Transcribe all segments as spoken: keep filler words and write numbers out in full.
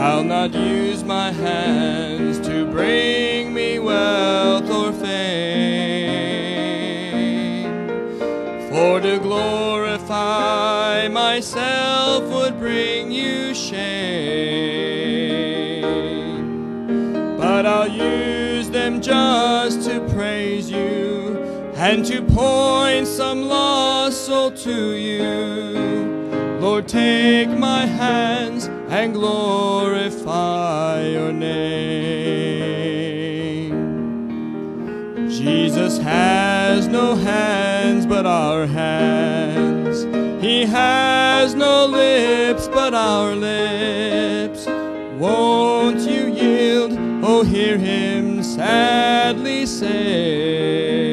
I'll not use my hands to bring me wealth or fame, for to glorify myself would bring you shame. But I'll use them just to praise you and to point some lost soul to you. Lord, take my hands and glorify your name. Jesus has no hands but our hands. He has no lips but our lips. Won't you yield? Oh, hear him sadly say.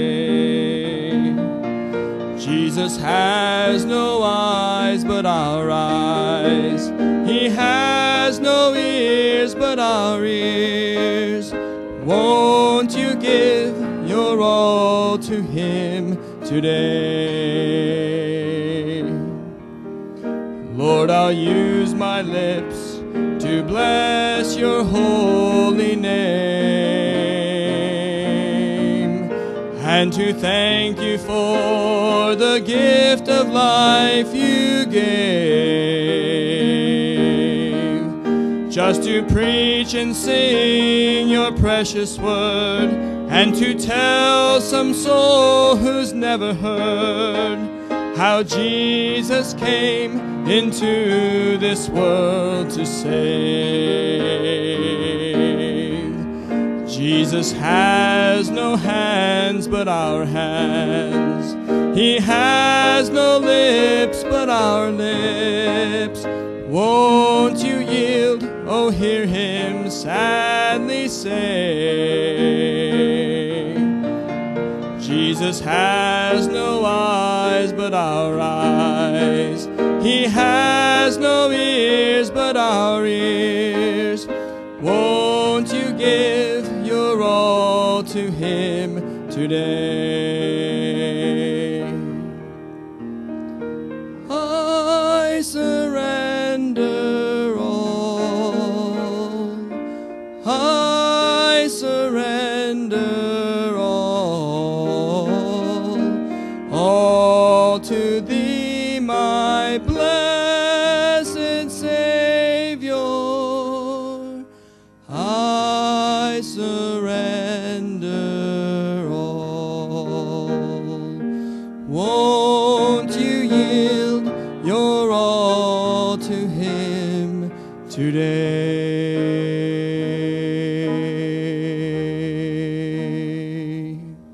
Jesus has no eyes but our eyes. He has no ears but our ears. Won't you give your all to him today? Lord, I'll use my lips to bless your holy name, and to thank you for the gift of life you gave, just to preach and sing your precious word, and to tell some soul who's never heard how Jesus came into this world to save. Jesus has no hands but our hands. He has no lips but our lips. Won't you yield? Oh, hear him sadly say. Jesus has no eyes but our eyes. He has no ears but our ears. Won't you give your all to him today? I surrender all. I surrender all. All to thee, my blessed Savior. I surrender all. Won't you yield your all to him today?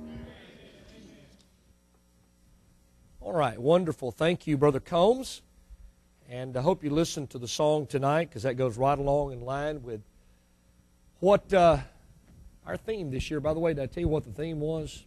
All right, wonderful. Thank you, Brother Combs. And I hope you listened to the song tonight, because that goes right along in line with what uh, our theme this year. By the way, did I tell you what the theme was?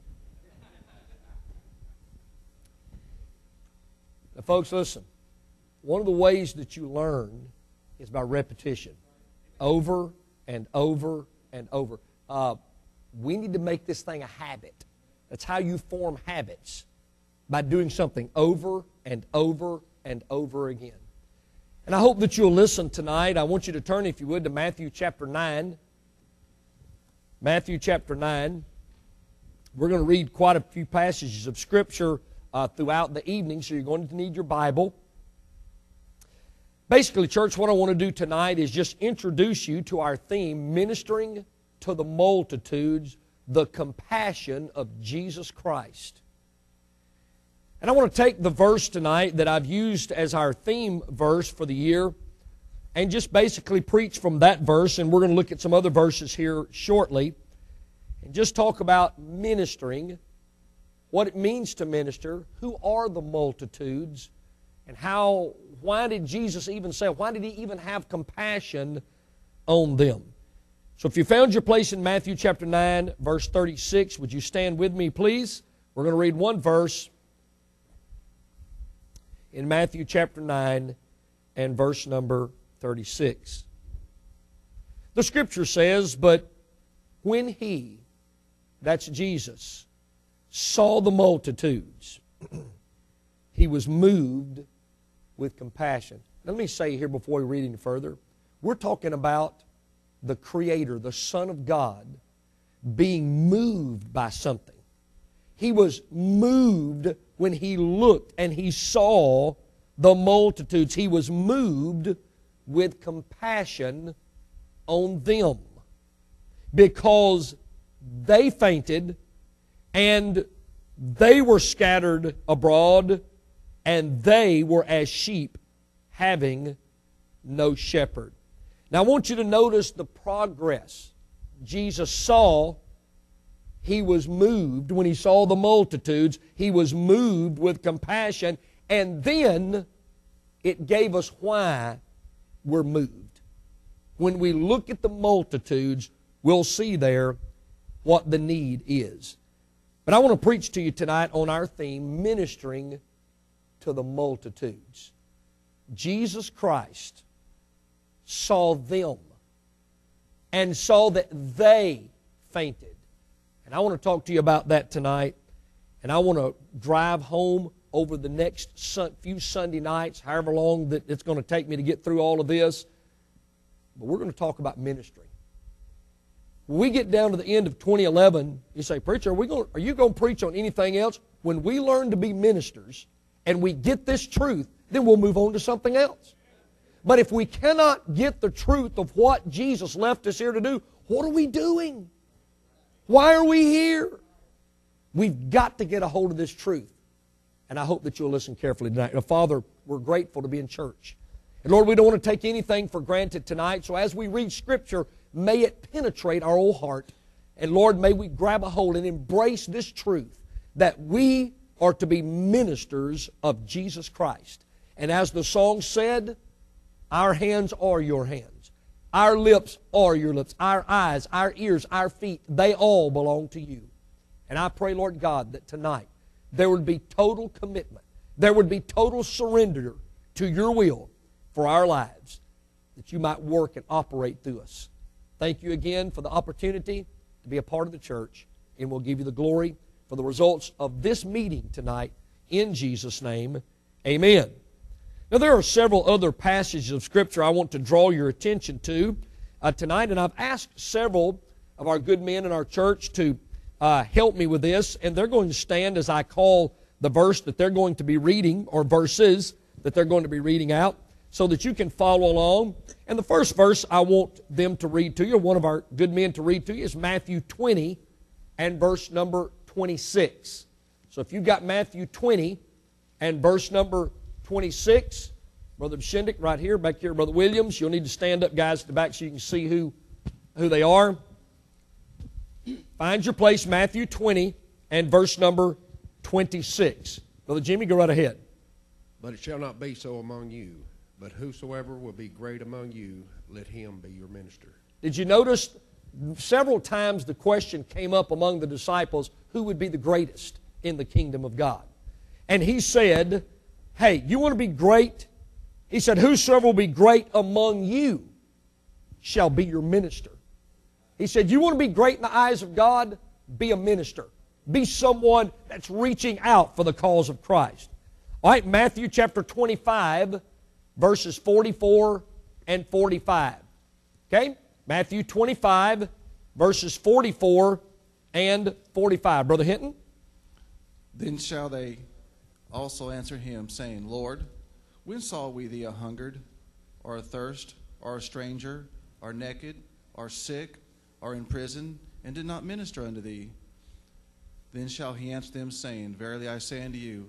Now, folks, listen. One of the ways that you learn is by repetition. Over and over and over. Uh, we need to make this thing a habit. That's how you form habits, by doing something over and over and over again. And I hope that you'll listen tonight. I want you to turn, if you would, to Matthew chapter nine. Matthew chapter nine. We're going to read quite a few passages of Scripture uh, throughout the evening, so you're going to need your Bible. Basically, church, what I want to do tonight is just introduce you to our theme, Ministering to the Multitudes, the Compassion of Jesus Christ. And I want to take the verse tonight that I've used as our theme verse for the year and just basically preach from that verse, and we're going to look at some other verses here shortly, and just talk about ministering, what it means to minister, who are the multitudes, and how, why did Jesus even say, why did He even have compassion on them? So if you found your place in Matthew chapter nine, verse thirty-six, would you stand with me, please? We're going to read one verse in Matthew chapter nine and verse number thirty-six. The Scripture says, "But when He," that's Jesus, "saw the multitudes, He was moved with compassion." Now, let me say here before we read any further, We're talking about the Creator, the Son of God, being moved by something. He was moved when He looked and He saw the multitudes. He was moved with compassion on them because they fainted and they were scattered abroad and they were as sheep having no shepherd. Now I want you to notice the progress. Jesus saw, He was moved when He saw the multitudes. He was moved with compassion, and then it gave us why we're moved. When we look at the multitudes, we'll see there what the need is. But I want to preach to you tonight on our theme, ministering to the multitudes. Jesus Christ saw them and saw that they fainted. And I want to talk to you about that tonight. And I want to drive home over the next few Sunday nights, however long that it's going to take me to get through all of this. But we're going to talk about ministry. When we get down to the end of twenty eleven, you say, Preacher, are, we going, are you going to preach on anything else? When we learn to be ministers and we get this truth, then we'll move on to something else. But if we cannot get the truth of what Jesus left us here to do, what are we doing? Why are we here? We've got to get a hold of this truth. And I hope that you'll listen carefully tonight. Now, Father, we're grateful to be in church. And Lord, we don't want to take anything for granted tonight. So as we read Scripture, may it penetrate our old heart. And Lord, may we grab a hold and embrace this truth that we are to be ministers of Jesus Christ. And as the song said, our hands are your hands. Our lips are your lips. Our eyes, our ears, our feet, they all belong to you. And I pray, Lord God, that tonight there would be total commitment. There would be total surrender to your will for our lives, that you might work and operate through us. Thank you again for the opportunity to be a part of the church, and we'll give you the glory for the results of this meeting tonight. In Jesus' name, amen. Now, there are several other passages of Scripture I want to draw your attention to uh, tonight, and I've asked several of our good men in our church to uh, help me with this, and they're going to stand as I call the verse that they're going to be reading, or verses that they're going to be reading out, so that you can follow along. And the first verse I want them to read to you, or one of our good men to read to you, is Matthew twenty and verse number twenty-six. So if you've got Matthew twenty and verse number twenty-six, Brother Shindick right here, back here, Brother Williams, you'll need to stand up, guys, at the back so you can see who, who they are. Find your place, Matthew twenty and verse number twenty-six. Brother Jimmy, go right ahead. But it shall not be so among you, but whosoever will be great among you, let him be your minister. Did you notice several times the question came up among the disciples, who would be the greatest in the kingdom of God? And he said, hey, you want to be great? He said, whosoever will be great among you shall be your minister. He said, you want to be great in the eyes of God? Be a minister. Be someone that's reaching out for the cause of Christ. All right, Matthew chapter twenty-five, verses forty-four and forty-five. Okay? Matthew twenty-five, verses forty-four and forty-five. Brother Hinton? Then shall they also answer him, saying, Lord, when saw we thee a hungered, or athirst, or a stranger, or naked, or sick, or in prison, and did not minister unto thee? Then shall he answer them, saying, Verily I say unto you,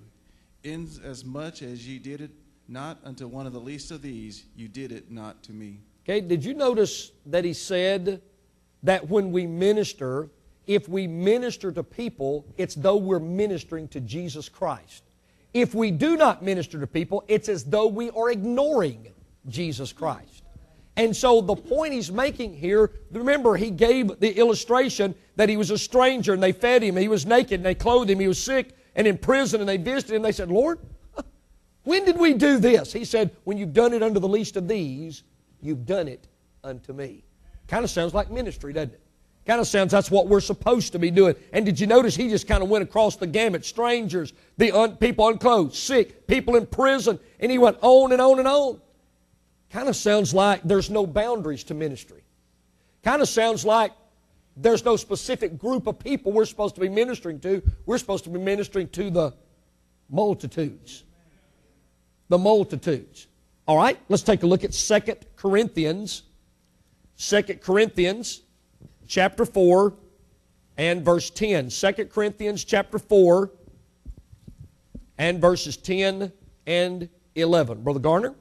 inasmuch as ye did it not unto one of the least of these, you did it not to me. Okay, did you notice that he said that when we minister, if we minister to people, it's though we're ministering to Jesus Christ. If we do not minister to people, it's as though we are ignoring Jesus Christ. And so the point he's making here, remember he gave the illustration that he was a stranger and they fed him, he was naked and they clothed him, he was sick and in prison and they visited him. They said, Lord, when did we do this? He said, when you've done it unto the least of these, you've done it unto me. Kind of sounds like ministry, doesn't it? Kind of sounds that's what we're supposed to be doing. And did you notice he just kind of went across the gamut? Strangers, the un, people unclothed, sick, people in prison, and he went on and on and on. kind of sounds like there's no boundaries to ministry. Kind of sounds like there's no specific group of people we're supposed to be ministering to. We're supposed to be ministering to the multitudes. The multitudes. All right, let's take a look at Second Corinthians. Second Corinthians chapter four and verse ten. Second Corinthians chapter four and verses ten and eleven. Brother Garner?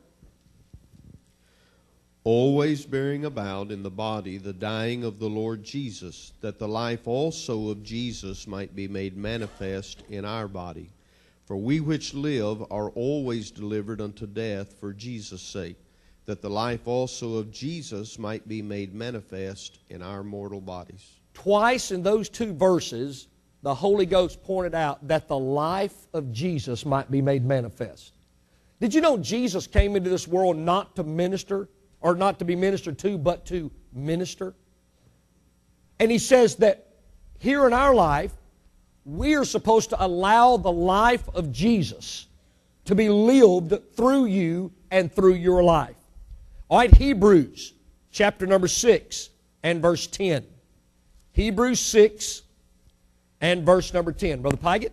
Always bearing about in the body the dying of the Lord Jesus, that the life also of Jesus might be made manifest in our body. For we which live are always delivered unto death for Jesus' sake, that the life also of Jesus might be made manifest in our mortal bodies. Twice in those two verses, the Holy Ghost pointed out that the life of Jesus might be made manifest. Did you know Jesus came into this world not to minister, or not to be ministered to, but to minister? And He says that here in our life, we are supposed to allow the life of Jesus to be lived through you and through your life. All right, Hebrews chapter number six and verse ten. Hebrews six and verse number ten. Brother Pygott?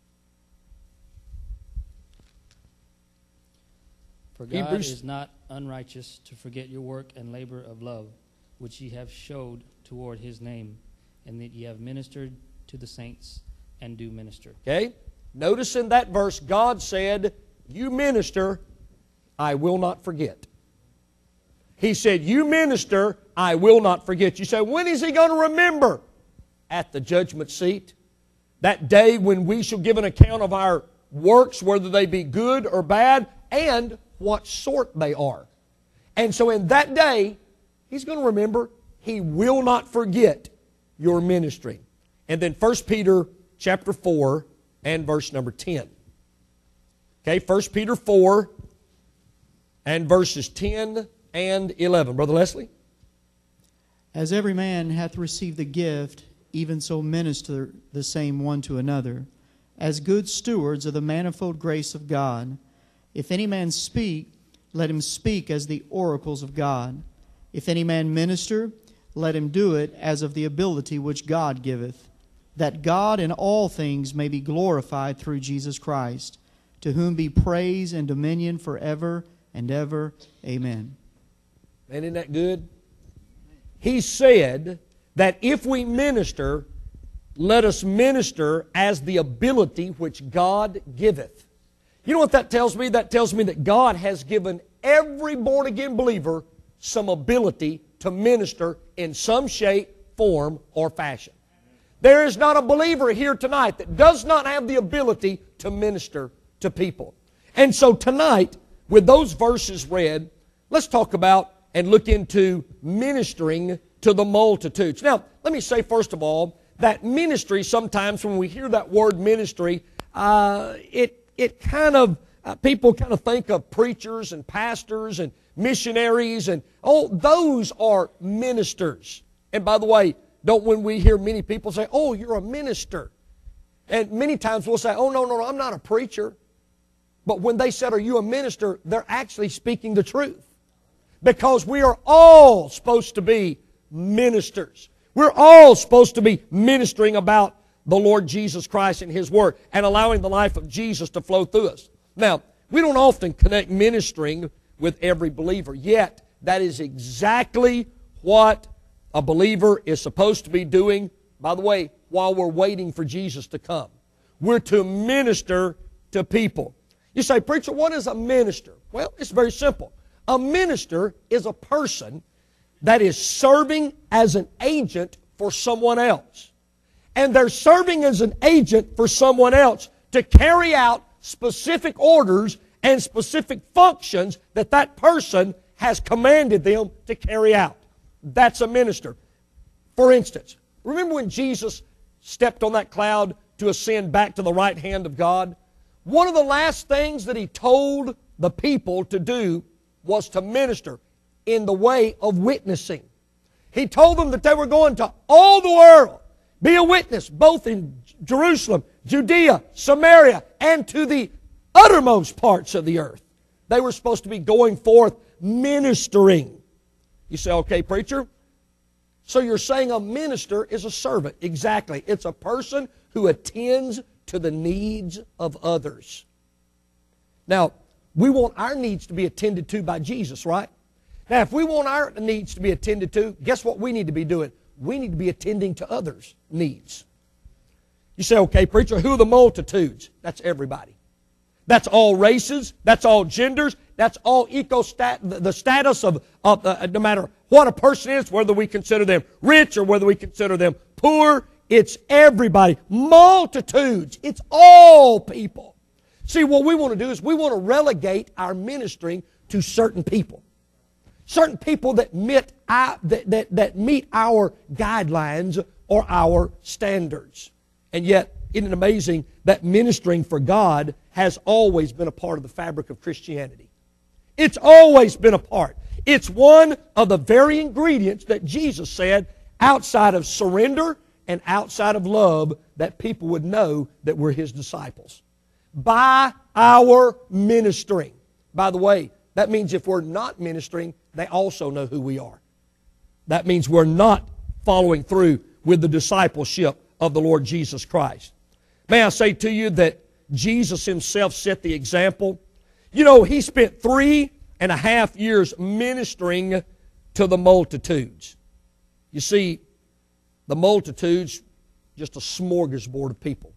For God Hebrews. is not unrighteous to forget your work and labor of love, which ye have showed toward His name, and that ye have ministered to the saints and do minister. Okay? Notice in that verse, God said, you minister, I will not forget. He said, you minister, I will not forget. You say, when is He going to remember? At the judgment seat. That day when we shall give an account of our works, whether they be good or bad, and what sort they are. And so in that day, He's going to remember. He will not forget your ministry. And then First Peter chapter four and verse number ten. Okay, First Peter four and verses ten and eleven. Brother Leslie? As every man hath received the gift, even so minister the same one to another, as good stewards of the manifold grace of God. If any man speak, let him speak as the oracles of God. If any man minister, let him do it as of the ability which God giveth, that God in all things may be glorified through Jesus Christ, to whom be praise and dominion forever and ever. Amen. And isn't that good? He said that if we minister, let us minister as the ability which God giveth. You know what that tells me? That tells me that God has given every born-again believer some ability to minister in some shape, form, or fashion. There is not a believer here tonight that does not have the ability to minister to people. And so tonight, with those verses read, let's talk about and look into ministering to the multitudes. Now, let me say first of all, that ministry, sometimes when we hear that word ministry, uh, it, it kind of, uh, people kind of think of preachers and pastors and missionaries, and oh, those are ministers. And by the way, don't when we hear many people say, oh, you're a minister. And many times we'll say, oh, no, no, no, I'm not a preacher. But when they said, are you a minister, they're actually speaking the truth. Because we are all supposed to be ministers. We're all supposed to be ministering about the Lord Jesus Christ and His Word and allowing the life of Jesus to flow through us. Now, we don't often connect ministering with every believer, yet that is exactly what a believer is supposed to be doing, by the way, while we're waiting for Jesus to come. We're to minister to people. You say, preacher, what is a minister? Well, it's very simple. A minister is a person that is serving as an agent for someone else. And they're serving as an agent for someone else to carry out specific orders and specific functions that that person has commanded them to carry out. That's a minister. For instance, remember when Jesus stepped on that cloud to ascend back to the right hand of God? One of the last things that He told the people to do was to minister in the way of witnessing. He told them that they were going to all the world, be a witness, both in Jerusalem, Judea, Samaria, and to the uttermost parts of the earth. They were supposed to be going forth ministering. You say, okay, preacher, so you're saying a minister is a servant. Exactly. It's a person who attends to the needs of others. Now, we want our needs to be attended to by Jesus, right? Now, if we want our needs to be attended to, guess what we need to be doing? We need to be attending to others' needs. You say, okay, preacher, who are the multitudes? That's everybody. That's all races. That's all genders. That's all ecostat, the status of, of uh, no matter what a person is, whether we consider them rich or whether we consider them poor. It's everybody. Multitudes. It's all people. See, what we want to do is we want to relegate our ministering to certain people. Certain people that meet, that, that, that meet our guidelines or our standards. And yet, isn't it amazing that ministering for God has always been a part of the fabric of Christianity? It's always been a part. It's one of the very ingredients that Jesus said, outside of surrender and outside of love, that people would know that we're His disciples. By our ministering. By the way, that means if we're not ministering, they also know who we are. That means we're not following through with the discipleship of the Lord Jesus Christ. May I say to you that Jesus Himself set the example. You know, He spent three and a half years ministering to the multitudes. You see, the multitudes, just a smorgasbord of people.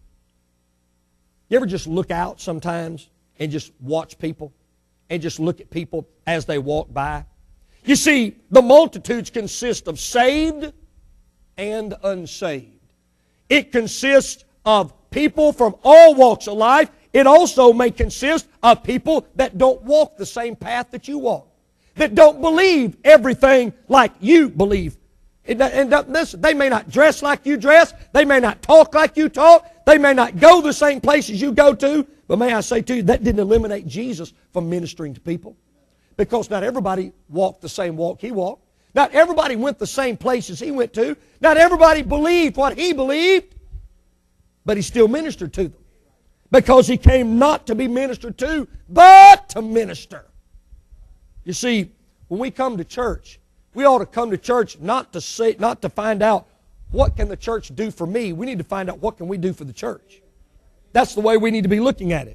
You ever just look out sometimes and just watch people and just look at people as they walk by? You see, the multitudes consist of saved and unsaved. It consists of people from all walks of life. It also may consist of people that don't walk the same path that you walk, that don't believe everything like you believe. And, and listen, they may not dress like you dress. They may not talk like you talk. They may not go the same places you go to. But may I say to you, that didn't eliminate Jesus from ministering to people. Because not everybody walked the same walk He walked. Not everybody went the same places He went to. Not everybody believed what He believed. But He still ministered to them. Because He came not to be ministered to, but to minister. You see, when we come to church, we ought to come to church not to say, not to find out what can the church do for me. We need to find out what can we do for the church. That's the way we need to be looking at it.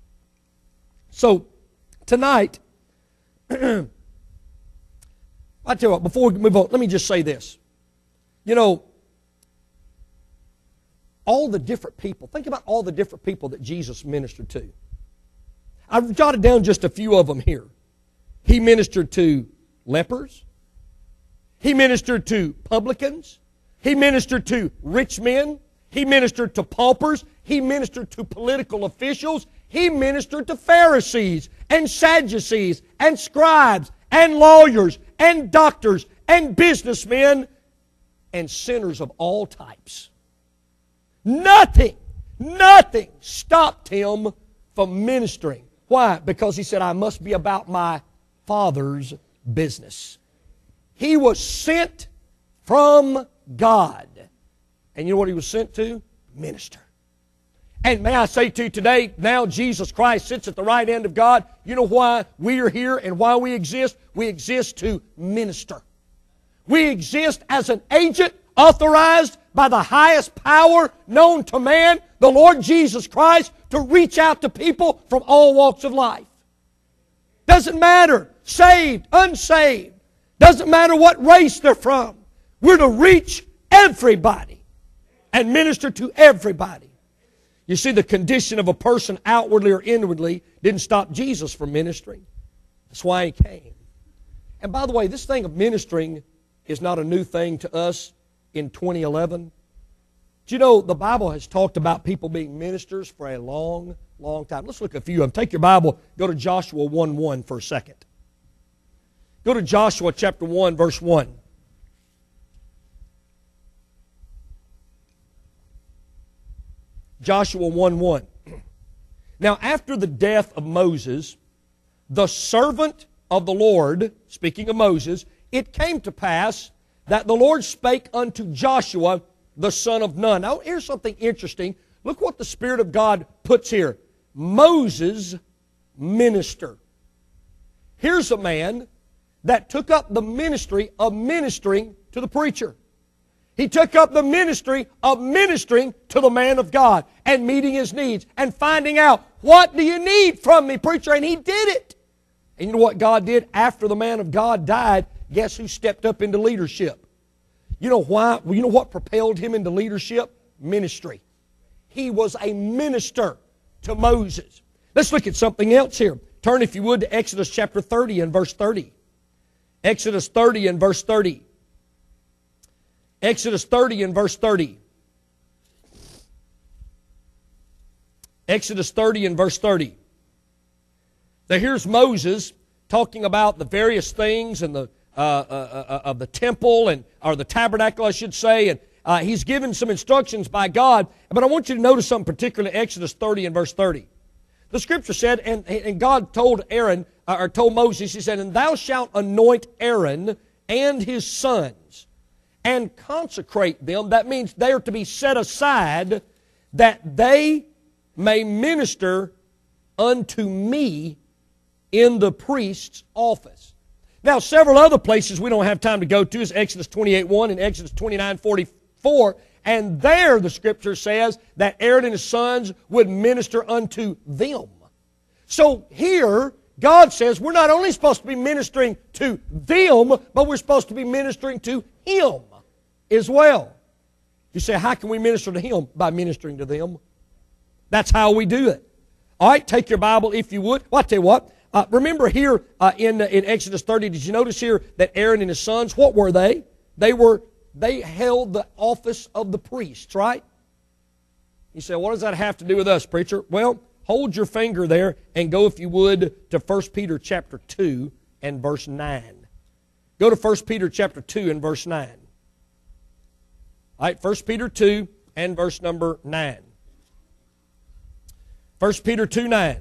So, tonight, I tell you what, before we move on, let me just say this. You know, all the different people, think about all the different people that Jesus ministered to. I've jotted down just a few of them here. He ministered to lepers. He ministered to publicans. He ministered to rich men. He ministered to paupers. He ministered to political officials. He ministered to Pharisees and Sadducees and scribes and lawyers and doctors and businessmen and sinners of all types. Nothing, nothing stopped Him from ministering. Why? Because He said, I must be about my Father's business. He was sent from God. And you know what He was sent to? Minister. And may I say to you today, now Jesus Christ sits at the right hand of God. You know why we are here and why we exist? We exist to minister. We exist as an agent authorized by the highest power known to man, the Lord Jesus Christ, to reach out to people from all walks of life. Doesn't matter, saved, unsaved. Doesn't matter what race they're from. We're to reach everybody and minister to everybody. You see, the condition of a person outwardly or inwardly didn't stop Jesus from ministering. That's why He came. And by the way, this thing of ministering is not a new thing to us in twenty eleven. Do you know the Bible has talked about people being ministers for a long, long time? Let's look at a few of them. Take your Bible, go to Joshua one one for a second. Go to Joshua chapter one, verse one. Joshua one one. Now after the death of Moses, the servant of the Lord, speaking of Moses, it came to pass that the Lord spake unto Joshua, the son of Nun. Now here's something interesting. Look what the Spirit of God puts here. Moses, minister. here's a man that took up the ministry of ministering to the preacher. He took up the ministry of ministering to the man of God and meeting his needs and finding out, what do you need from me, preacher? And he did it. And you know what God did? After the man of God died, guess who stepped up into leadership? You know why? Well, you know what propelled him into leadership? Ministry. He was a minister to Moses. Let's look at something else here. Turn, if you would, to Exodus chapter thirty and verse thirty. Exodus thirty and verse thirty. Exodus thirty and verse thirty. Exodus thirty and verse thirty. Now here's Moses talking about the various things and the uh, uh, uh, of the temple and or the tabernacle, I should say, and uh, he's given some instructions by God. But I want you to notice something particular in Exodus thirty and verse thirty. The Scripture said, and, and God told Aaron, uh, or told Moses, He said, "And thou shalt anoint Aaron and his sons, and consecrate them." That means they are to be set aside, that they may minister unto me in the priest's office. Now, several other places we don't have time to go to is Exodus twenty-eight one and Exodus twenty-nine forty-four. And there the Scripture says that Aaron and his sons would minister unto them. So here, God says we're not only supposed to be ministering to them, but we're supposed to be ministering to Him as well. You say, how can we minister to Him? By ministering to them. That's how we do it. All right, take your Bible if you would. Well, I'll tell you what. Uh, remember here uh, in, in Exodus thirty, did you notice here that Aaron and his sons, what were they? They were they held the office of the priests, right? You say, what does that have to do with us, preacher? Well, hold your finger there and go, if you would, to First Peter chapter two and verse nine. Go to First Peter chapter two and verse nine. All right, First Peter two and verse number nine. First Peter two nine.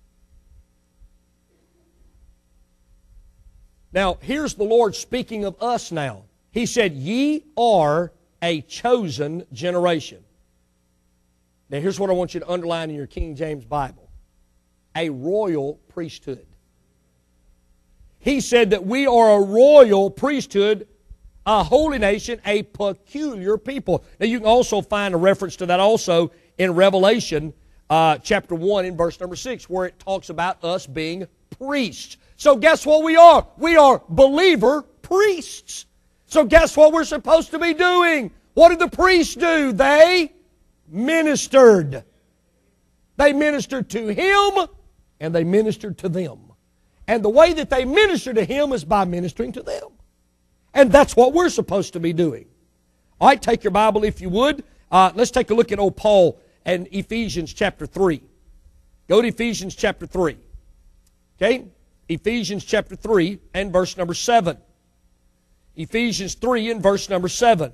Now, here's the Lord speaking of us now. He said, "Ye are a chosen generation." Now, here's what I want you to underline in your King James Bible. A royal priesthood. He said that we are a royal priesthood, a holy nation, a peculiar people. Now, you can also find a reference to that also in Revelation uh, chapter one in verse number six, where it talks about us being priests. So guess what we are? We are believer priests. So guess what we're supposed to be doing? What did the priests do? They ministered. They ministered to Him and they ministered to them. And the way that they minister to Him is by ministering to them. And that's what we're supposed to be doing. All right, take your Bible if you would. Uh, let's take a look at old Paul and Ephesians chapter three. Go to Ephesians chapter three. Okay? Ephesians chapter three and verse number seven. Ephesians three and verse number seven.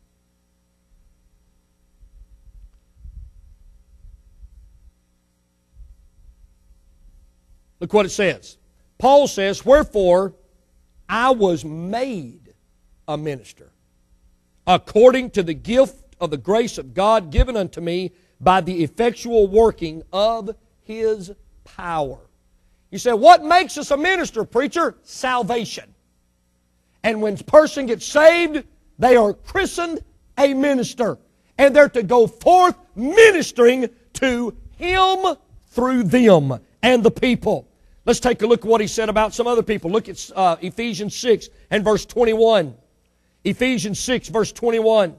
Look what it says. Paul says, "Wherefore I was made a minister, according to the gift of the grace of God given unto me by the effectual working of His power." You say, what makes us a minister, preacher? Salvation. And when a person gets saved, they are christened a minister. And they're to go forth ministering to Him through them and the people. Let's take a look at what he said about some other people. Look at uh, Ephesians six and verse twenty-one. Ephesians six, verse twenty-one.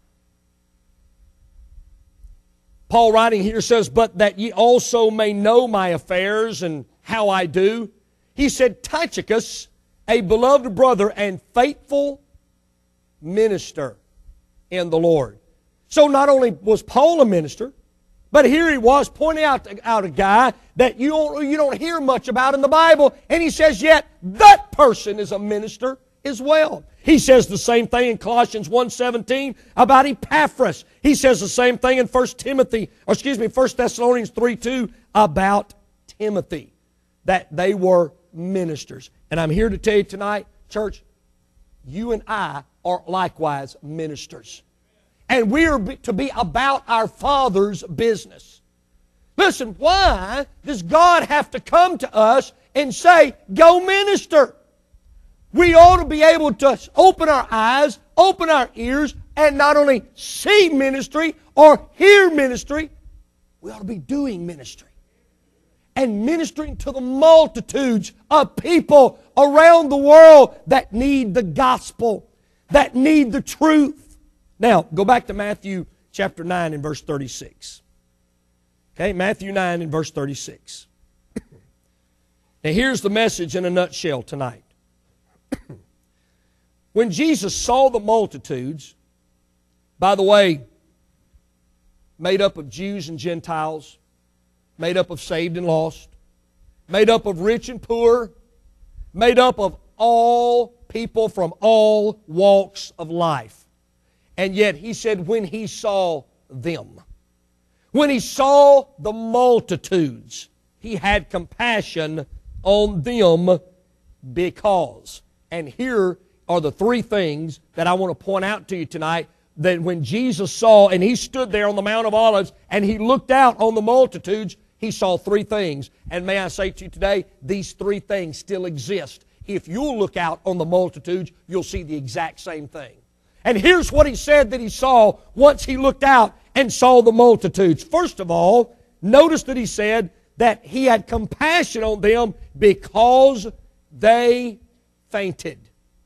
Paul writing here says, "But that ye also may know my affairs and how I do." He said, "Tychicus, a beloved brother and faithful minister in the Lord." So not only was Paul a minister, but here he was pointing out, out a guy that you don't, you don't hear much about in the Bible. And he says, yet that person is a minister as well. He says the same thing in Colossians one seventeen about Epaphras. He says the same thing in First Timothy, or excuse me, First Thessalonians three two about Timothy, that they were ministers. And I'm here to tell you tonight, church, you and I are likewise ministers. And we are to be about our Father's business. Listen, why does God have to come to us and say, go minister. We ought to be able to open our eyes, open our ears, and not only see ministry or hear ministry, we ought to be doing ministry. And ministering to the multitudes of people around the world that need the gospel, that need the truth. Now, go back to Matthew chapter nine and verse thirty-six. Okay, Matthew nine and verse thirty-six. Now here's the message in a nutshell tonight. When Jesus saw the multitudes, by the way, made up of Jews and Gentiles, made up of saved and lost, made up of rich and poor, made up of all people from all walks of life. And yet He said when He saw them, when He saw the multitudes, He had compassion on them because. And here are the three things that I want to point out to you tonight, that when Jesus saw, and He stood there on the Mount of Olives, and He looked out on the multitudes, He saw three things. And may I say to you today, these three things still exist. If you'll look out on the multitudes, you'll see the exact same thing. And here's what He said that He saw once He looked out and saw the multitudes. First of all, notice that He said that He had compassion on them because they fainted.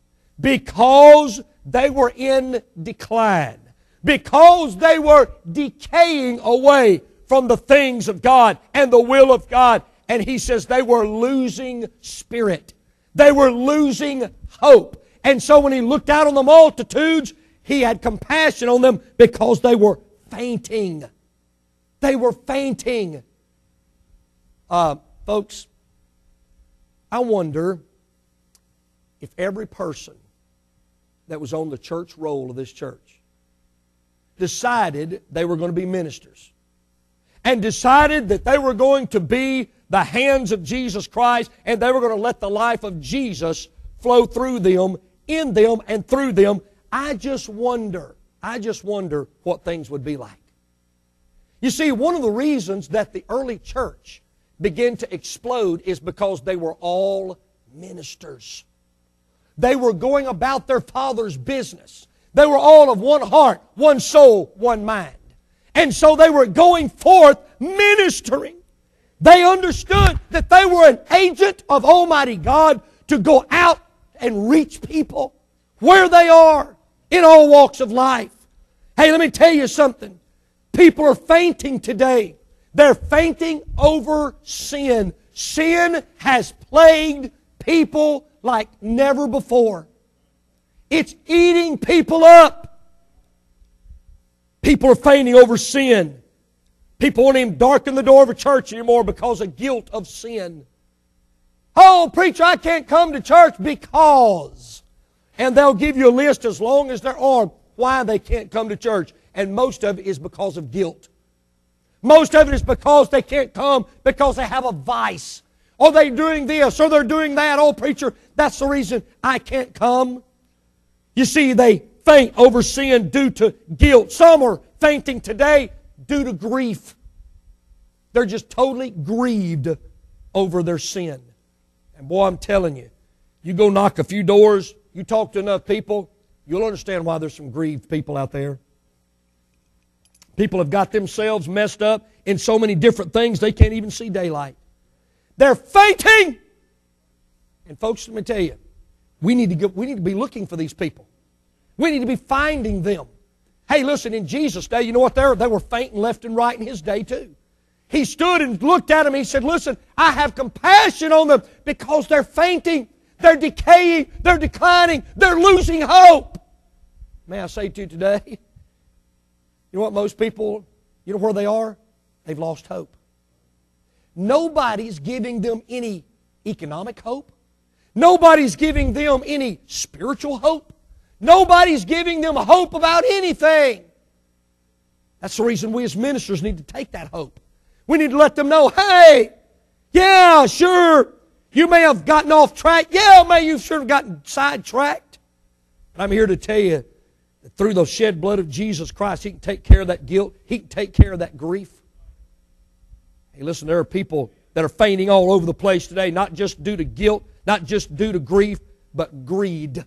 Because they were in decline. Because they were decaying away from the things of God and the will of God. And He says they were losing spirit. They were losing hope. And so when He looked out on the multitudes, He had compassion on them because they were fainting. They were fainting. Uh, folks, I wonder if every person that was on the church roll of this church decided they were going to be ministers and decided that they were going to be the hands of Jesus Christ and they were going to let the life of Jesus flow through them, in them, and through them. I just wonder, I just wonder what things would be like. You see, one of the reasons that the early church began to explode is because they were all ministers. They were going about their Father's business. They were all of one heart, one soul, one mind. And so they were going forth ministering. They understood that they were an agent of Almighty God to go out and reach people where they are in all walks of life. Hey, let me tell you something. People are fainting today. They're fainting over sin. Sin has plagued people like never before. It's eating people up. People are fainting over sin. People won't even darken the door of a church anymore because of guilt of sin. Oh, preacher, I can't come to church because. And they'll give you a list as long as their arm why they can't come to church. And most of it is because of guilt. Most of it is because they can't come because they have a vice. Or they're doing this, or they're doing that. Oh, preacher, that's the reason I can't come. You see, they faint over sin due to guilt. Some are fainting today due to grief. They're just totally grieved over their sin. And boy, I'm telling you, you go knock a few doors, you talk to enough people, you'll understand why there's some grieved people out there. People have got themselves messed up in so many different things they can't even see daylight. They're fainting. And folks, let me tell you, we need to get, we need to be looking for these people. We need to be finding them. Hey, listen, in Jesus' day, you know what they were? They were fainting left and right in His day too. He stood and looked at them. He said, listen, I have compassion on them because they're fainting. They're decaying. They're declining. They're losing hope. May I say to you today, you know what most people, you know where they are? They've lost hope. Nobody's giving them any economic hope. Nobody's giving them any spiritual hope. Nobody's giving them hope about anything. That's the reason we as ministers need to take that hope. We need to let them know, hey, yeah, sure, you may have gotten off track. Yeah, may you sure have gotten sidetracked. But I'm here to tell you that through the shed blood of Jesus Christ, He can take care of that guilt. He can take care of that grief. Hey, listen, there are people that are fainting all over the place today, not just due to guilt, not just due to grief, but greed.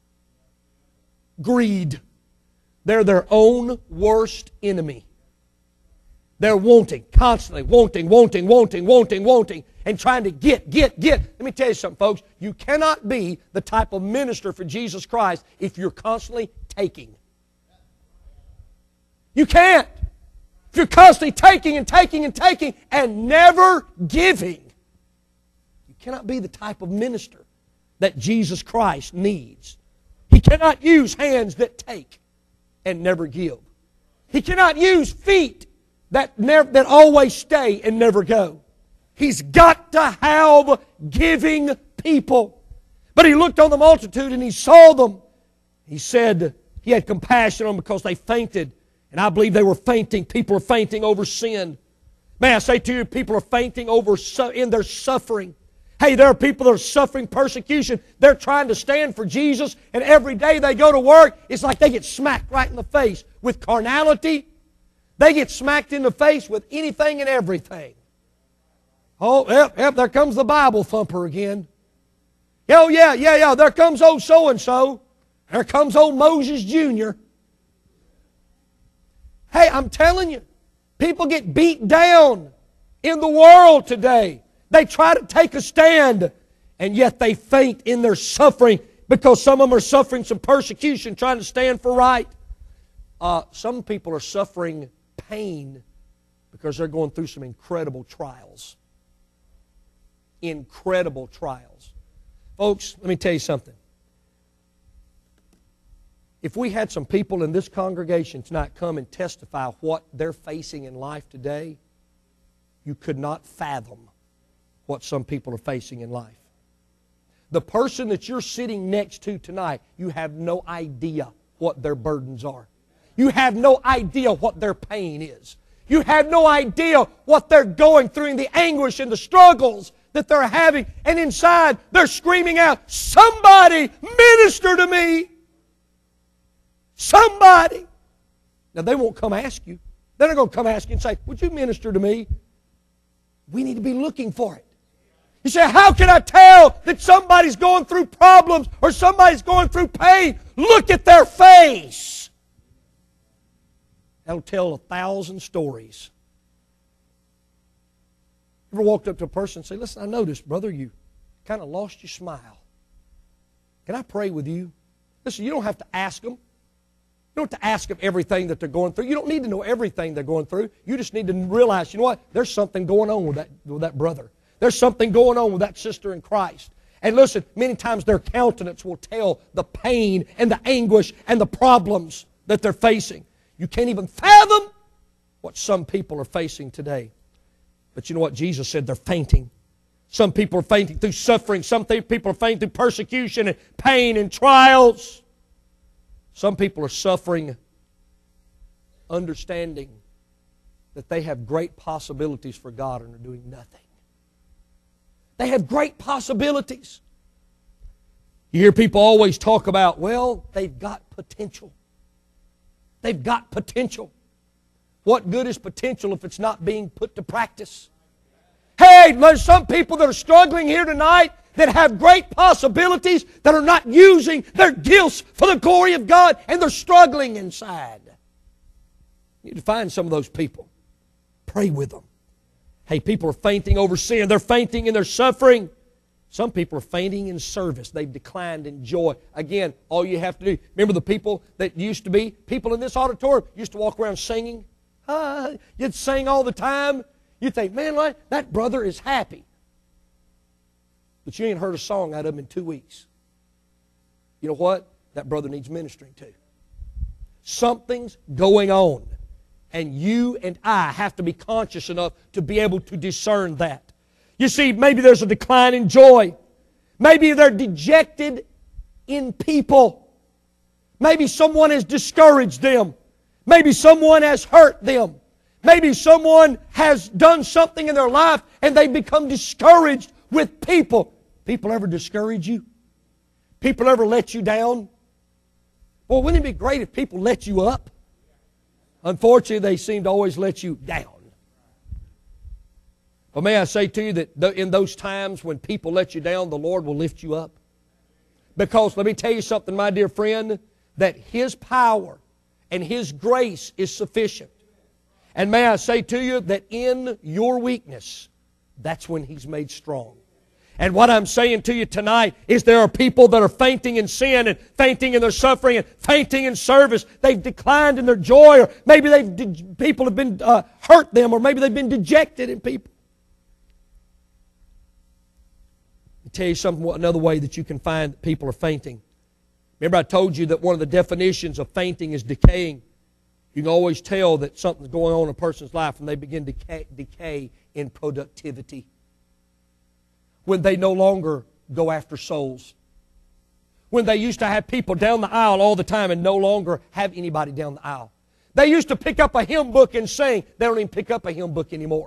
Greed. They're their own worst enemy. They're wanting, constantly wanting, wanting, wanting, wanting, wanting, and trying to get, get, get. Let me tell you something, folks. You cannot be the type of minister for Jesus Christ if you're constantly taking. You can't. If you're constantly taking and taking and taking and never giving, you cannot be the type of minister that Jesus Christ needs. He cannot use hands that take and never give. He cannot use feet that never, that always stay and never go. He's got to have giving people. But He looked on the multitude and He saw them. He said He had compassion on them because they fainted. And I believe they were fainting. People are fainting over sin. May I say to you, people are fainting over su- in their suffering. Hey, there are people that are suffering persecution. They're trying to stand for Jesus, and every day they go to work, it's like they get smacked right in the face with carnality. They get smacked in the face with anything and everything. Oh, yep, yep, there comes the Bible thumper again. Oh, yeah, yeah, yeah, there comes old so-and-so. There comes old Moses Junior Hey, I'm telling you, people get beat down in the world today. They try to take a stand, and yet they faint in their suffering because some of them are suffering some persecution trying to stand for right. Uh, some people are suffering pain because they're going through some incredible trials. Incredible trials. Folks, let me tell you something. If we had some people in this congregation tonight come and testify what they're facing in life today, you could not fathom what some people are facing in life. The person that you're sitting next to tonight, you have no idea what their burdens are. You have no idea what their pain is. You have no idea what they're going through and the anguish and the struggles that they're having. And inside, they're screaming out, "Somebody minister to me! Somebody!" Now, they won't come ask you. They're not going to come ask you and say, "Would you minister to me?" We need to be looking for it. You say, "How can I tell that somebody's going through problems or somebody's going through pain?" Look at their face. That'll tell a thousand stories. Ever walked up to a person and say, "Listen, I noticed, brother, you kind of lost your smile. Can I pray with you?" Listen, you don't have to ask them. You don't have to ask them everything that they're going through. You don't need to know everything they're going through. You just need to realize, you know what? There's something going on with that, with that brother. There's something going on with that sister in Christ. And listen, many times their countenance will tell the pain and the anguish and the problems that they're facing. You can't even fathom what some people are facing today. But you know what? Jesus said they're fainting. Some people are fainting through suffering. Some people are fainting through persecution and pain and trials. Some people are suffering understanding that they have great possibilities for God and are doing nothing. They have great possibilities. You hear people always talk about, well, they've got potential. They've got potential. What good is potential if it's not being put to practice? Hey, there's some people that are struggling here tonight that have great possibilities that are not using their gifts for the glory of God, and they're struggling inside. You need to find some of those people. Pray with them. Hey, people are fainting over sin. They're fainting in their suffering. Some people are fainting in service. They've declined in joy. Again, all you have to do, remember the people that used to be, people in this auditorium used to walk around singing. Ah, you'd sing all the time. You'd think, man, like, that brother is happy. But you ain't heard a song out of him in two weeks. You know what? That brother needs ministering to. Something's going on. And you and I have to be conscious enough to be able to discern that. You see, maybe there's a decline in joy. Maybe they're dejected in people. Maybe someone has discouraged them. Maybe someone has hurt them. Maybe someone has done something in their life and they become discouraged with people. People ever discourage you? People ever let you down? Well, wouldn't it be great if people let you up? Unfortunately, they seem to always let you down. Well, may I say to you that th- in those times when people let you down, the Lord will lift you up. Because let me tell you something, my dear friend, that His power and His grace is sufficient. And may I say to you that in your weakness, that's when He's made strong. And what I'm saying to you tonight is there are people that are fainting in sin and fainting in their suffering and fainting in service. They've declined in their joy, or maybe they've de- people have been uh, hurt them, or maybe they've been dejected in people. I'll tell you something, another way that you can find that people are fainting. Remember I told you that one of the definitions of fainting is decaying. You can always tell that something's going on in a person's life when they begin to decay, decay in productivity. When they no longer go after souls. When they used to have people down the aisle all the time and no longer have anybody down the aisle. They used to pick up a hymn book and sing. They don't even pick up a hymn book anymore.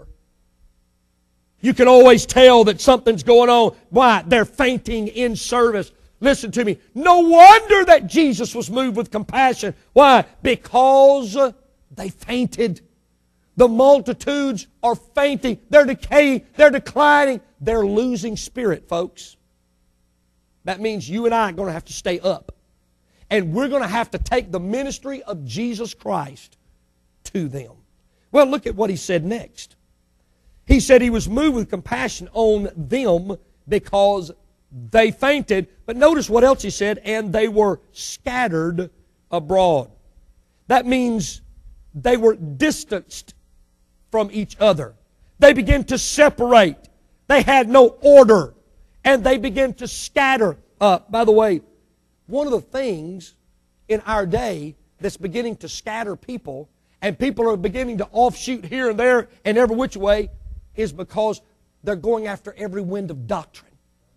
You can always tell that something's going on. Why? They're fainting in service. Listen to me. No wonder that Jesus was moved with compassion. Why? Because they fainted. The multitudes are fainting. They're decaying. They're declining. They're losing spirit, folks. That means you and I are going to have to stay up. And we're going to have to take the ministry of Jesus Christ to them. Well, look at what He said next. He said He was moved with compassion on them because they fainted. But notice what else He said, and they were scattered abroad. That means they were distanced from each other. They began to separate. They had no order. And they began to scatter. Uh, by the way, one of the things in our day that's beginning to scatter people, and people are beginning to offshoot here and there and every which way, is because they're going after every wind of doctrine.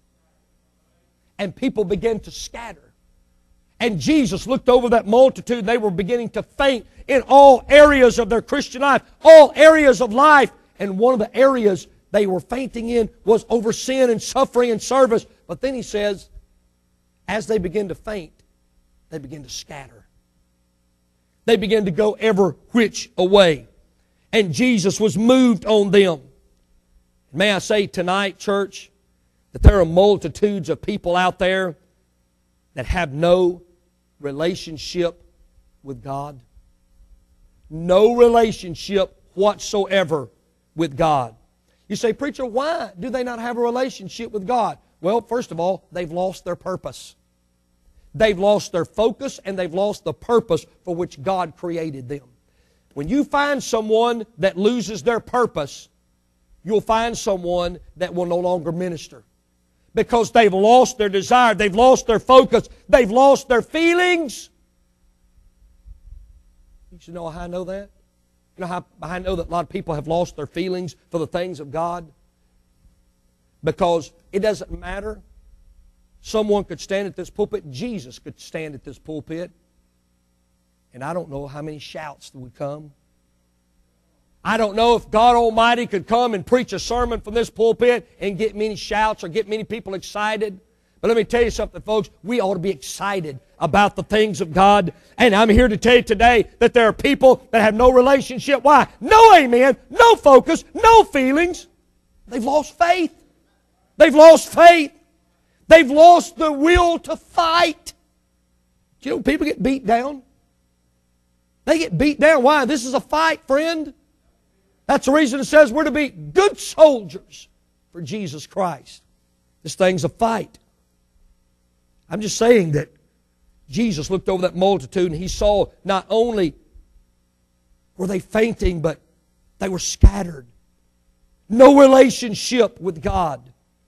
And people began to scatter. And Jesus looked over that multitude. They were beginning to faint in all areas of their Christian life, all areas of life. And one of the areas they were fainting in was over sin and suffering and service. But then He says, as they begin to faint, they begin to scatter. They begin to go every which away. And Jesus was moved on them. May I say tonight, church, that there are multitudes of people out there that have no relationship with God. No relationship whatsoever with God. You say, preacher, why do they not have a relationship with God? Well, first of all, they've lost their purpose. They've lost their focus and they've lost the purpose for which God created them. When you find someone that loses their purpose, you'll find someone that will no longer minister. Because they've lost their desire, they've lost their focus, they've lost their feelings. You should know how I know that? You know how I know that a lot of people have lost their feelings for the things of God? Because it doesn't matter. Someone could stand at this pulpit, Jesus could stand at this pulpit, and I don't know how many shouts would come. I don't know if God Almighty could come and preach a sermon from this pulpit and get many shouts or get many people excited. But let me tell you something, folks. We ought to be excited about the things of God. And I'm here to tell you today that there are people that have no relationship. Why? No amen, no focus, no feelings. They've lost faith. They've lost faith. They've lost the will to fight. Do you know people get beat down? They get beat down. Why? This is a fight, friend. That's the reason it says we're to be good soldiers for Jesus Christ. This thing's a fight. I'm just saying that Jesus looked over that multitude and He saw not only were they fainting, but they were scattered. No relationship with God.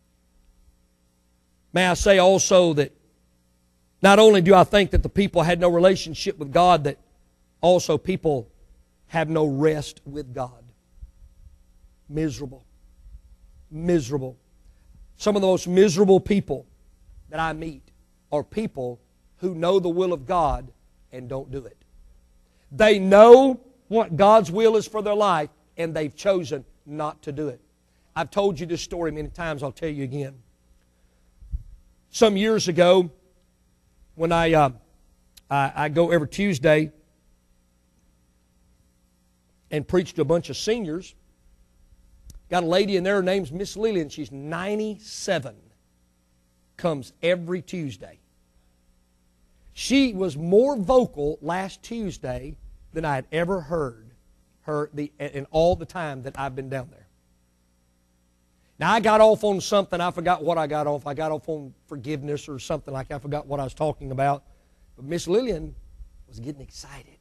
May I say also that not only do I think that the people had no relationship with God, that also people have no rest with God. Miserable. Miserable. Some of the most miserable people that I meet are people who know the will of God and don't do it. They know what God's will is for their life and they've chosen not to do it. I've told you this story many times. I'll tell you again. Some years ago, when I, uh, I, I go every Tuesday and preach to a bunch of seniors Got a lady in there, her name's Miss Lillian. She's ninety-seven. Comes every Tuesday. She was more vocal last Tuesday than I had ever heard her the, in all the time that I've been down there. Now, I got off on something. I forgot what I got off. I got off on forgiveness or something like that. I forgot what I was talking about. But Miss Lillian was getting excited.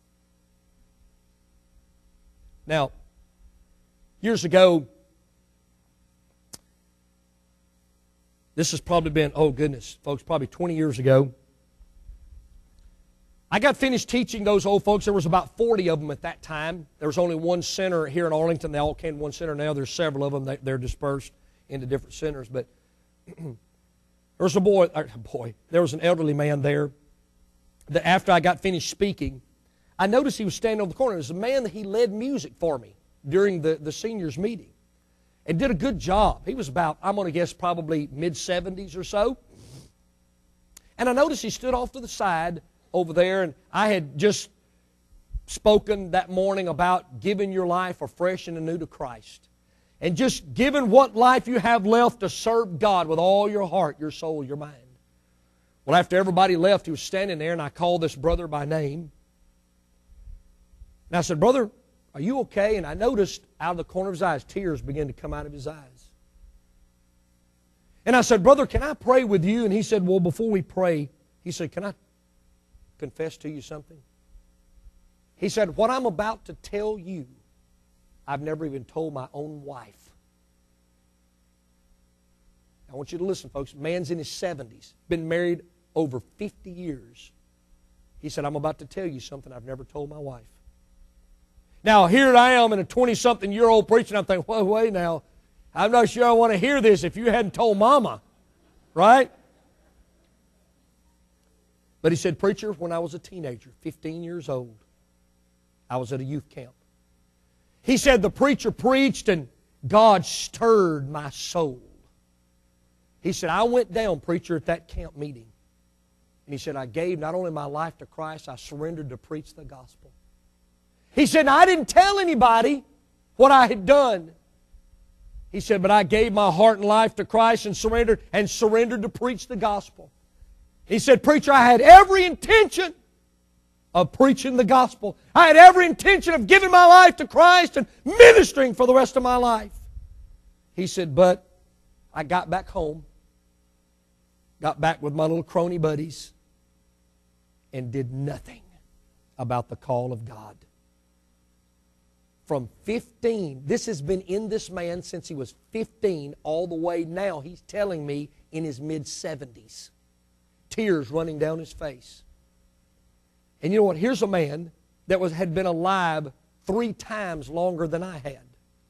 Now, years ago, this has probably been, oh goodness, folks, probably twenty years ago. I got finished teaching those old folks. There was about forty of them at that time. There was only one center here in Arlington. They all came to one center. Now there's several of them. They're dispersed into different centers. But there was a boy, or boy, there was an elderly man there that after I got finished speaking, I noticed he was standing on the corner. It was a man that he led music for me during the, the seniors meeting and did a good job. He was about, I'm going to guess, probably mid seventies or so. And I noticed he stood off to the side over there, and I had just spoken that morning about giving your life afresh and anew to Christ. And just giving what life you have left to serve God with all your heart, your soul, your mind. Well, after everybody left, he was standing there, and I called this brother by name. And I said, "Brother, are you okay?" And I noticed out of the corner of his eyes, tears began to come out of his eyes. And I said, "Brother, can I pray with you?" And he said, "Well, before we pray," he said, "Can I confess to you something?" He said, "What I'm about to tell you, I've never even told my own wife." I want you to listen, folks. Man's in his seventies, been married over fifty years. He said, "I'm about to tell you something I've never told my wife." Now, here I am in a twenty-something-year-old preacher, and I'm thinking, well, wait now, I'm not sure I want to hear this if you hadn't told Mama, right? But he said, "Preacher, when I was a teenager, fifteen years old, I was at a youth camp." He said, "The preacher preached and God stirred my soul." He said, "I went down, preacher, at that camp meeting." And he said, "I gave not only my life to Christ, I surrendered to preach the gospel." He said, "I didn't tell anybody what I had done." He said, "But I gave my heart and life to Christ and surrendered and surrendered to preach the gospel." He said, "Preacher, I had every intention of preaching the gospel. I had every intention of giving my life to Christ and ministering for the rest of my life." He said, "But I got back home, got back with my little crony buddies, and did nothing about the call of God." From fifteen, this has been in this man since he was fifteen, all the way now, he's telling me, in his mid-seventies. Tears running down his face. And you know what? Here's a man that was had been alive three times longer than I had,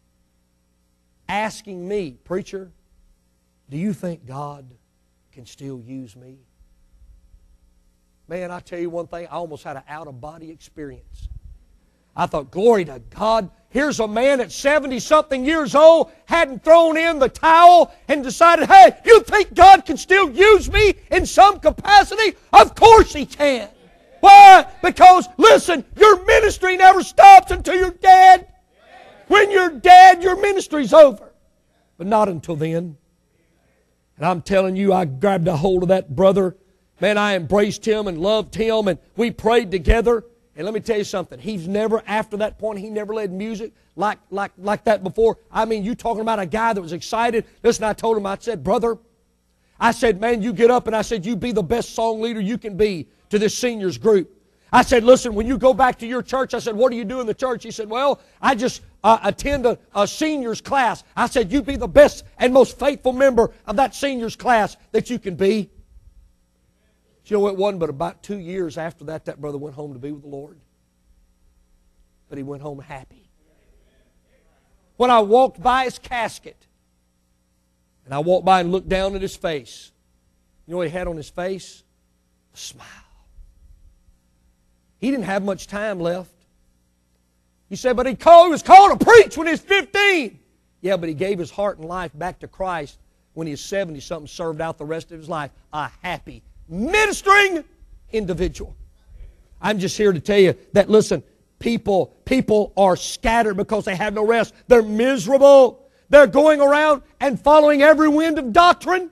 asking me, "Preacher, do you think God can still use me?" Man, I tell you one thing, I almost had an out-of-body experience. I thought, glory to God, here's a man at seventy-something years old, hadn't thrown in the towel and decided, hey, you think God can still use me in some capacity? Of course He can. Why? Because, listen, your ministry never stops until you're dead. When you're dead, your ministry's over. But not until then. And I'm telling you, I grabbed a hold of that brother. Man, I embraced him and loved him, and we prayed together. And let me tell you something. He's never, after that point, he never led music like, like, like that before. I mean, you talking about a guy that was excited. Listen, I told him, I said, "Brother," I said, "man, you get up," and I said, "you be the best song leader you can be to this seniors group." I said, "Listen, when you go back to your church," I said, "what do you do in the church?" He said, "Well, I just uh, attend a, a seniors class." I said, "You be the best and most faithful member of that seniors class that you can be." You know, it wasn't but about two years after that, that brother went home to be with the Lord. But he went home happy. When I walked by his casket, and I walked by and looked down at his face, you know what he had on his face? A smile. He didn't have much time left. You said, "But he, called, he was called to preach when he was fifteen. Yeah, but he gave his heart and life back to Christ when he was seventy-something, served out the rest of his life. A happy, ministering individual. I'm just here to tell you that, listen, people, people are scattered because they have no rest. They're miserable. They're going around and following every wind of doctrine.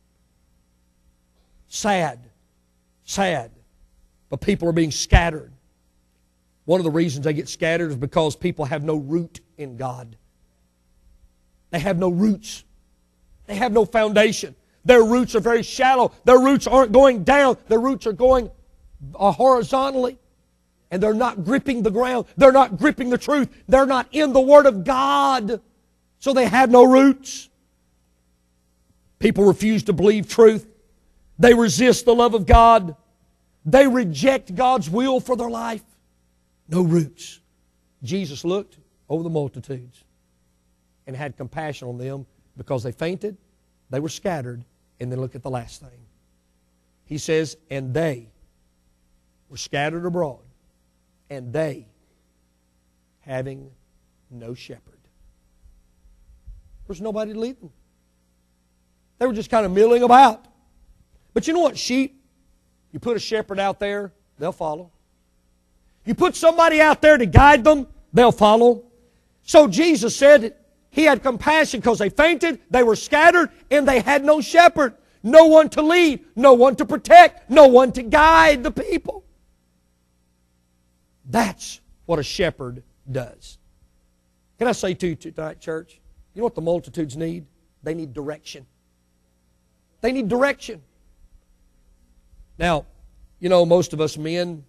Sad. Sad. But people are being scattered. One of the reasons they get scattered is because people have no root in God. They have no roots. They have no foundation. Their roots are very shallow. Their roots aren't going down. Their roots are going uh, horizontally. And they're not gripping the ground. They're not gripping the truth. They're not in the Word of God. So they have no roots. People refuse to believe truth. They resist the love of God. They reject God's will for their life. No roots. Jesus looked over the multitudes and had compassion on them because they fainted, they were scattered, and then look at the last thing. He says, and they were scattered abroad, and they having no shepherd. There's nobody to lead them. They were just kind of milling about. But you know what, sheep? You put a shepherd out there, they'll follow. You put somebody out there to guide them, they'll follow. So Jesus said He had compassion because they fainted, they were scattered, and they had no shepherd. No one to lead, no one to protect, no one to guide the people. That's what a shepherd does. Can I say to you tonight, church? You know what the multitudes need? They need direction. They need direction. Now, you know, most of us men,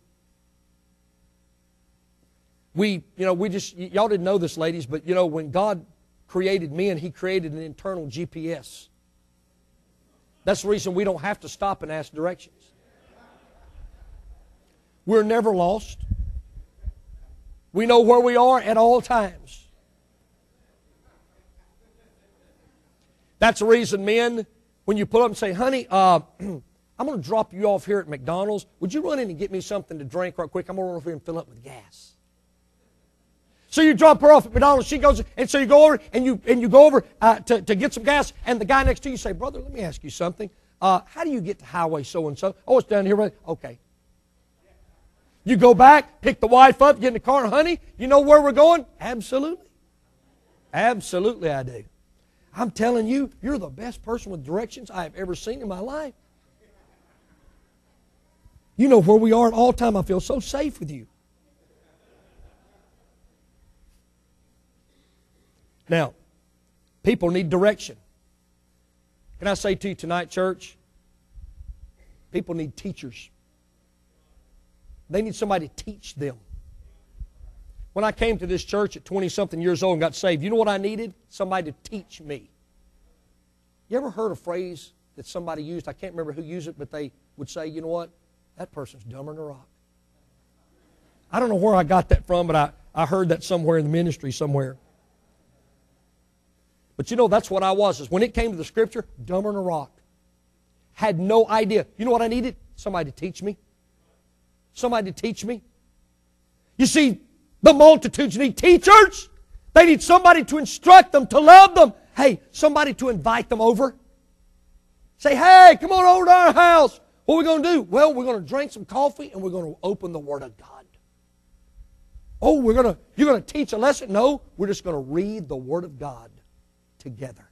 we, you know, we just, y'all didn't know this, ladies, but, you know, when God created men, He created an internal G P S. That's the reason we don't have to stop and ask directions. We're never lost. We know where we are at all times. That's the reason, men, when you pull up and say, honey, uh, I'm going to drop you off here at McDonald's. Would you run in and get me something to drink right quick? I'm going to run over here and fill up with gas. So you drop her off at McDonald's. She goes, and so you go over and you and you go over uh, to, to get some gas. And the guy next to you say, brother, let me ask you something. Uh, how do you get to highway so-and-so? Oh, it's down here. Right? Okay. You go back, pick the wife up, get in the car. Honey, you know where we're going? Absolutely. Absolutely I do. I'm telling you, you're the best person with directions I have ever seen in my life. You know where we are at all time. I feel so safe with you. Now, people need direction. Can I say to you tonight, church? People need teachers. They need somebody to teach them. When I came to this church at twenty-something years old and got saved, you know what I needed? Somebody to teach me. You ever heard a phrase that somebody used? I can't remember who used it, but they would say, you know what? That person's dumber than a rock. I don't know where I got that from, but I, I heard that somewhere in the ministry somewhere. But you know, that's what I was. Is when it came to the Scripture, dumber than a rock. Had no idea. You know what I needed? Somebody to teach me. Somebody to teach me. You see, the multitudes need teachers. They need somebody to instruct them, to love them. Hey, somebody to invite them over. Say, hey, come on over to our house. What are we going to do? Well, we're going to drink some coffee and we're going to open the Word of God. Oh, we're going to, you're going to teach a lesson? No, we're just going to read the Word of God together.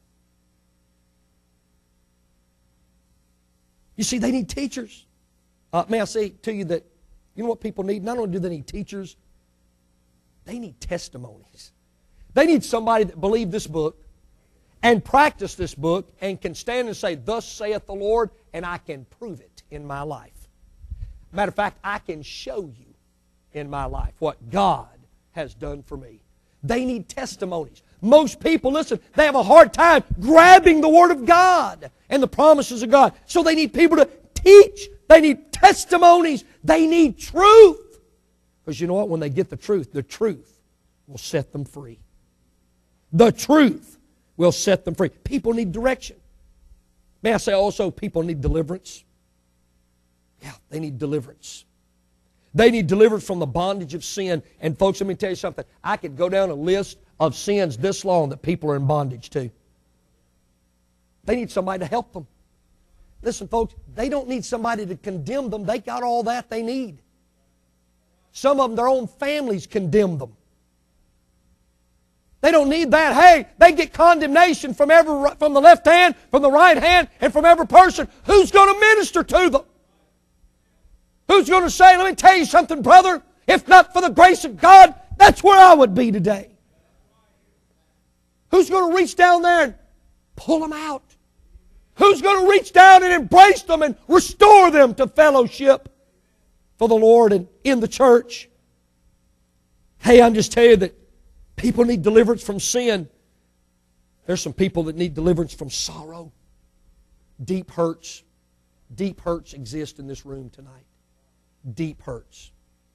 You see, they need teachers. Uh, may I say to you that, you know what people need? Not only do they need teachers, they need testimonies. They need somebody that believed this book and practiced this book and can stand and say, thus saith the Lord, and I can prove it in my life. Matter of fact, I can show you in my life what God has done for me. They need testimonies. Most people, listen, they have a hard time grabbing the Word of God and the promises of God. So they need people to teach. They need testimonies. They need truth. Because you know what? When they get the truth, the truth will set them free. The truth will set them free. People need direction. May I say also, people need deliverance? Yeah, they need deliverance. They need deliverance from the bondage of sin. And folks, let me tell you something. I could go down a list of sins this long that people are in bondage to. They need somebody to help them. Listen, folks, they don't need somebody to condemn them. They got all that they need. Some of them, their own families condemn them. They don't need that. Hey, they get condemnation from every from the left hand, from the right hand, and from every person. Who's going to minister to them? Who's going to say, let me tell you something, brother, if not for the grace of God, that's where I would be today. Who's going to reach down there and pull them out? Who's going to reach down and embrace them and restore them to fellowship for the Lord and in the church? Hey, I'm just telling you that people need deliverance from sin. There's some people that need deliverance from sorrow. Deep hurts. Deep hurts exist in this room tonight. Deep hurts.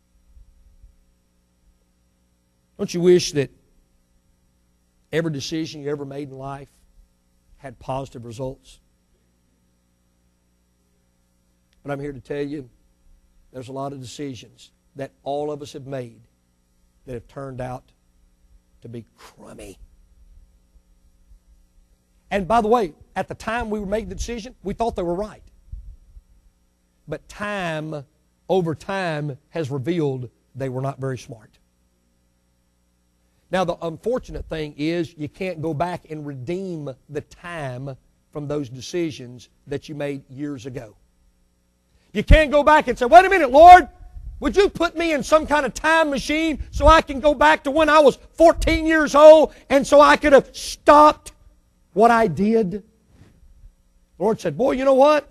Don't you wish that every decision you ever made in life had positive results? But I'm here to tell you, there's a lot of decisions that all of us have made that have turned out to be crummy. And by the way, at the time we were making the decision, we thought they were right. But time, over time, has revealed they were not very smart. Now, the unfortunate thing is you can't go back and redeem the time from those decisions that you made years ago. You can't go back and say, wait a minute, Lord, would you put me in some kind of time machine so I can go back to when I was fourteen years old and so I could have stopped what I did? The Lord said, boy, you know what?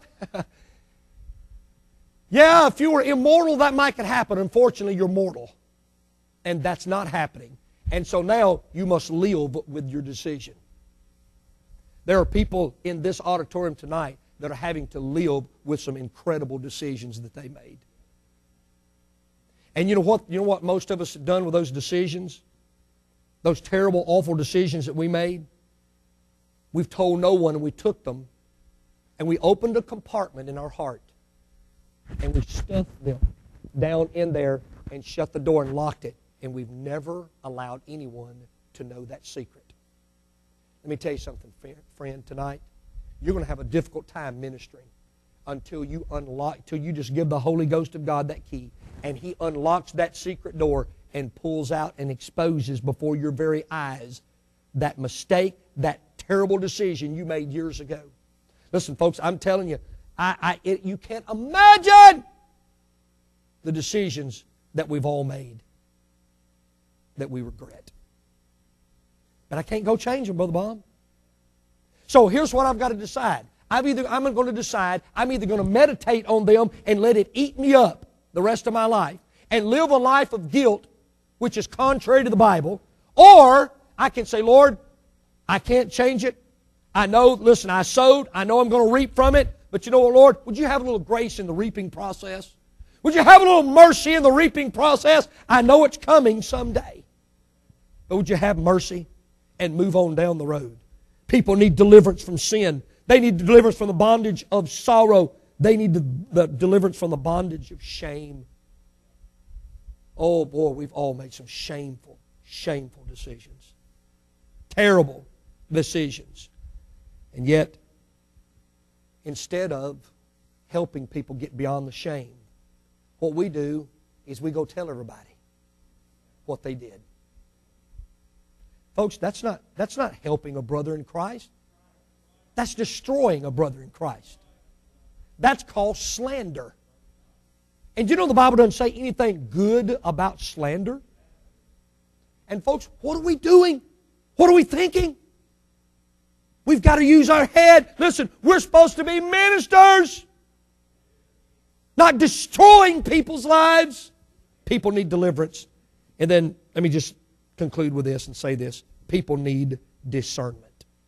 Yeah, if you were immortal, that might could happen. Unfortunately, you're mortal. And that's not happening. And so now you must live with your decision. There are people in this auditorium tonight that are having to live with some incredible decisions that they made. And you know what, you know what most of us have done with those decisions? Those terrible, awful decisions that we made? We've told no one, and we took them, and we opened a compartment in our heart, and we stuffed them down in there and shut the door and locked it. And we've never allowed anyone to know that secret. Let me tell you something, friend, tonight. You're going to have a difficult time ministering until you unlock, till you just give the Holy Ghost of God that key, and He unlocks that secret door and pulls out and exposes before your very eyes that mistake, that terrible decision you made years ago. Listen, folks, I'm telling you, I, I, it, you can't imagine the decisions that we've all made that we regret. But I can't go change them, Brother Bob. So here's what I've got to decide. I've either, I'm going to decide I'm either going to meditate on them and let it eat me up the rest of my life and live a life of guilt, which is contrary to the Bible, or I can say, Lord, I can't change it. I know, listen, I sowed. I know I'm going to reap from it. But you know what, Lord? Would you have a little grace in the reaping process? Would you have a little mercy in the reaping process? I know it's coming someday. But would you have mercy and move on down the road? People need deliverance from sin. They need deliverance from the bondage of sorrow. They need the, the deliverance from the bondage of shame. Oh boy, we've all made some shameful, shameful decisions. Terrible decisions. And yet, instead of helping people get beyond the shame, what we do is we go tell everybody what they did. Folks, that's not, that's not helping a brother in Christ. That's destroying a brother in Christ. That's called slander. And you know the Bible doesn't say anything good about slander? And folks, what are we doing? What are we thinking? We've got to use our head. Listen, we're supposed to be ministers, not destroying people's lives. People need deliverance. And then, let me just conclude with this and say this. People need discernment.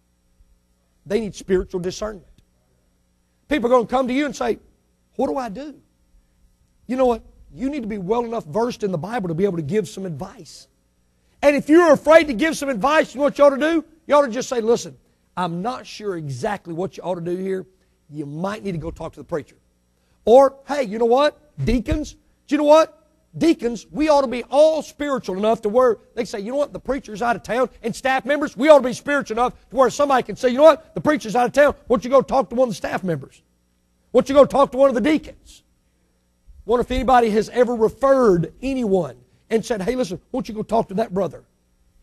They need spiritual discernment. People are going to come to you and say, what do I do? You know what? You need to be well enough versed in the Bible to be able to give some advice. And if you're afraid to give some advice, you know what you ought to do? You ought to just say, listen, I'm not sure exactly what you ought to do here. You might need to go talk to the preacher. Or, hey, you know what? Deacons, do you know what? Deacons, we ought to be all spiritual enough to where they say, you know what, the preacher's out of town. And staff members, we ought to be spiritual enough to where somebody can say, you know what, the preacher's out of town. Why don't you go talk to one of the staff members? Why don't you go talk to one of the deacons? I wonder if anybody has ever referred anyone and said, hey, listen, why don't you go talk to that brother?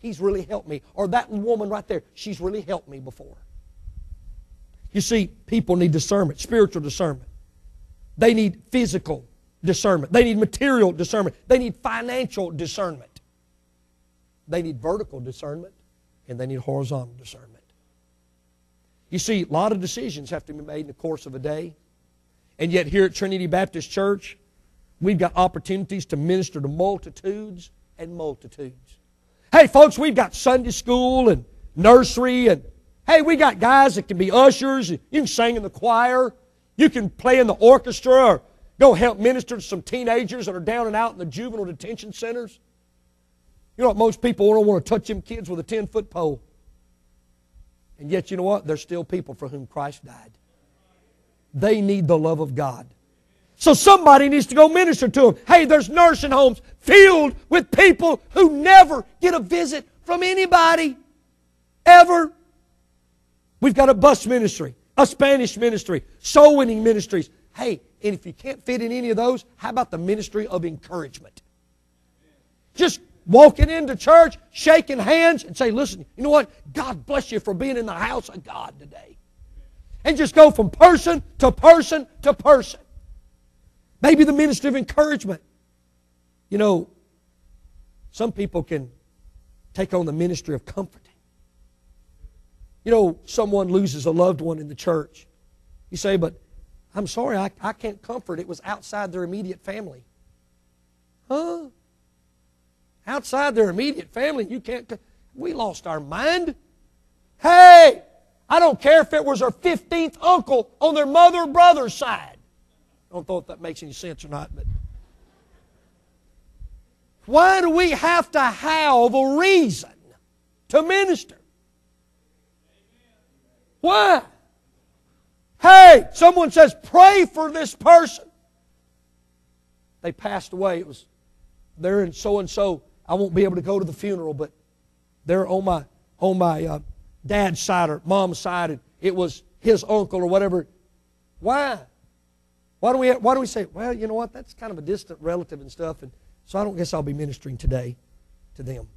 he's really helped me. Or that woman right there, she's really helped me before. You see, people need discernment, spiritual discernment. They need physical discernment. They need material discernment. They need financial discernment. They need vertical discernment, and they need horizontal discernment. You see, a lot of decisions have to be made in the course of a day. And yet here at Trinity Baptist Church, we've got opportunities to minister to multitudes and multitudes. Hey, folks, we've got Sunday school and nursery, and hey, we got guys that can be ushers. You can sing in the choir. You can play in the orchestra or go help minister to some teenagers that are down and out in the juvenile detention centers. You know what? Most people don't want to touch them kids with a ten-foot pole. And yet, you know what? There's still people for whom Christ died. They need the love of God. So somebody needs to go minister to them. Hey, there's nursing homes filled with people who never get a visit from anybody. Ever. We've got a bus ministry, a Spanish ministry, soul winning ministries. Hey, and if you can't fit in any of those, how about the ministry of encouragement? Just walking into church, shaking hands, and say, listen, you know what? God bless you for being in the house of God today. And just go from person to person to person. Maybe the ministry of encouragement. You know, some people can take on the ministry of comforting. You know, someone loses a loved one in the church. You say, but I'm sorry, I, I can't comfort. It was outside their immediate family. Huh? Outside their immediate family, you can't. We lost our mind. Hey, I don't care if it was their fifteenth uncle on their mother or brother's side. I don't know if that makes any sense or not, but why do we have to have a reason to minister? Why? Hey, someone says, pray for this person. They passed away. It was they're in so and so. I won't be able to go to the funeral, but they're on my on my uh, dad's side or mom's side, and it was his uncle or whatever. Why? Why do we why do we say, well, you know what? That's kind of a distant relative and stuff, and so I don't guess I'll be ministering today to them.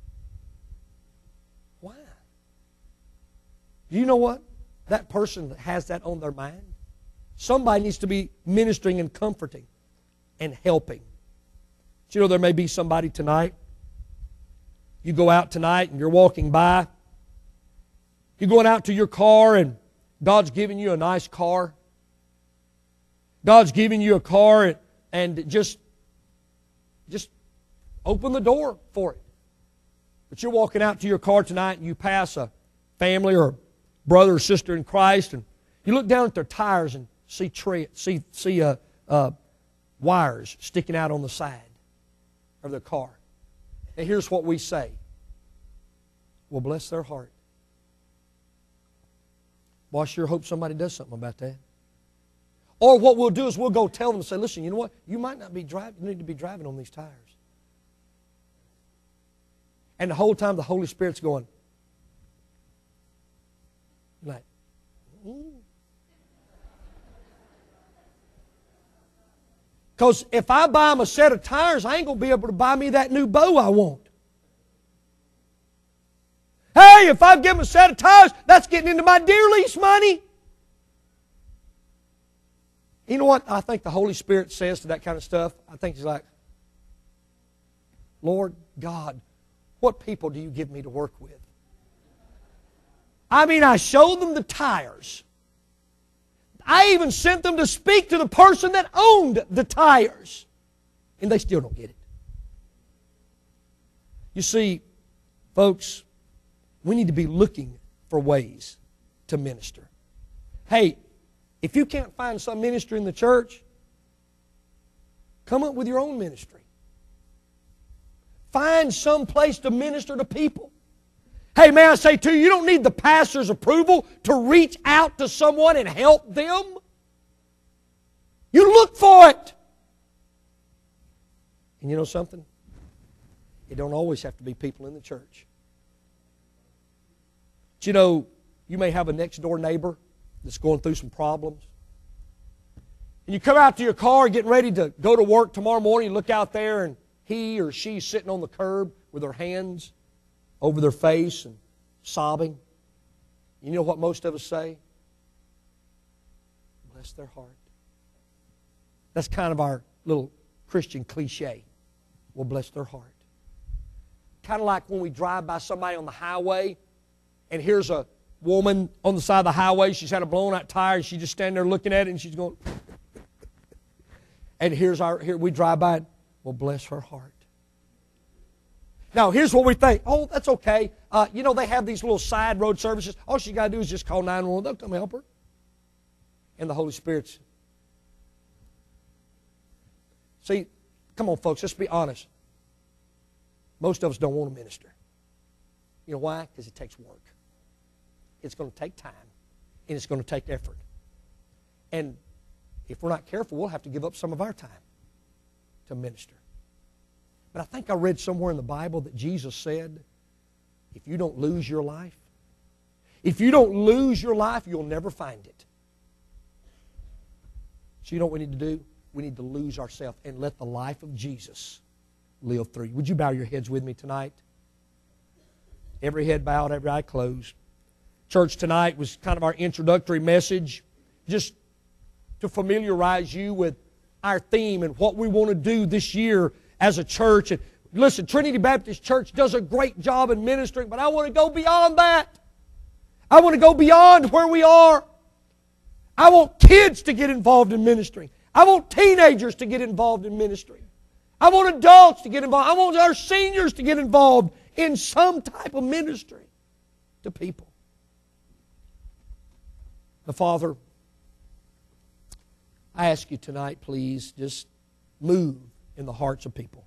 Why? Do you know what? That person that has that on their mind, somebody needs to be ministering and comforting and helping. But you know, there may be somebody tonight. You go out tonight and you're walking by. You're going out to your car and God's giving you a nice car. God's giving you a car and, and just, just open the door for it. But you're walking out to your car tonight and you pass a family or a brother or sister in Christ, and you look down at their tires and see tree, see see uh, uh, wires sticking out on the side of their car. And here's what we say. Well, bless their heart. Well, I sure hope somebody does something about that. Or what we'll do is we'll go tell them and say, listen, you know what? You might not be driving. You need to be driving on these tires. And the whole time the Holy Spirit's going, like, because if I buy them a set of tires, I ain't going to be able to buy me that new bow I want. Hey, if I give them a set of tires, that's getting into my deer lease money. You know what I think the Holy Spirit says to that kind of stuff? I think He's like, Lord God, what people do you give me to work with? I mean, I showed them the tires. I even sent them to speak to the person that owned the tires. And they still don't get it. You see, folks, we need to be looking for ways to minister. Hey, if you can't find some ministry in the church, come up with your own ministry. Find some place to minister to people. Hey, may I say to you, you don't need the pastor's approval to reach out to someone and help them. You look for it. And you know something? It don't always have to be people in the church. But you know, you may have a next door neighbor that's going through some problems. And you come out to your car getting ready to go to work tomorrow morning, you look out there and he or she's sitting on the curb with her hands over their face and sobbing. You know what most of us say? Bless their heart. That's kind of our little Christian cliche. Well, bless their heart. Kind of like when we drive by somebody on the highway and here's a woman on the side of the highway. She's had a blown out tire and she's just standing there looking at it and she's going. And here's our, here we drive by it. Well, bless her heart. Now, here's what we think. Oh, that's okay. Uh, you know, they have these little side road services. All she got to do is just call nine one one. They'll come help her. And the Holy Spirit's. See, come on, folks, let's be honest. Most of us don't want to minister. You know why? Because it takes work. It's going to take time. And it's going to take effort. And if we're not careful, we'll have to give up some of our time to minister. But I think I read somewhere in the Bible that Jesus said, if you don't lose your life, if you don't lose your life, you'll never find it. So you know what we need to do? We need to lose ourselves and let the life of Jesus live through you. Would you bow your heads with me tonight? Every head bowed, every eye closed. Church, tonight was kind of our introductory message, just to familiarize you with our theme and what we want to do this year as a church. And listen, Trinity Baptist Church does a great job in ministering, but I want to go beyond that. I want to go beyond where we are. I want kids to get involved in ministry. I want teenagers to get involved in ministry. I want adults to get involved. I want our seniors to get involved in some type of ministry to people. The Father, I ask you tonight, please, just move in the hearts of people.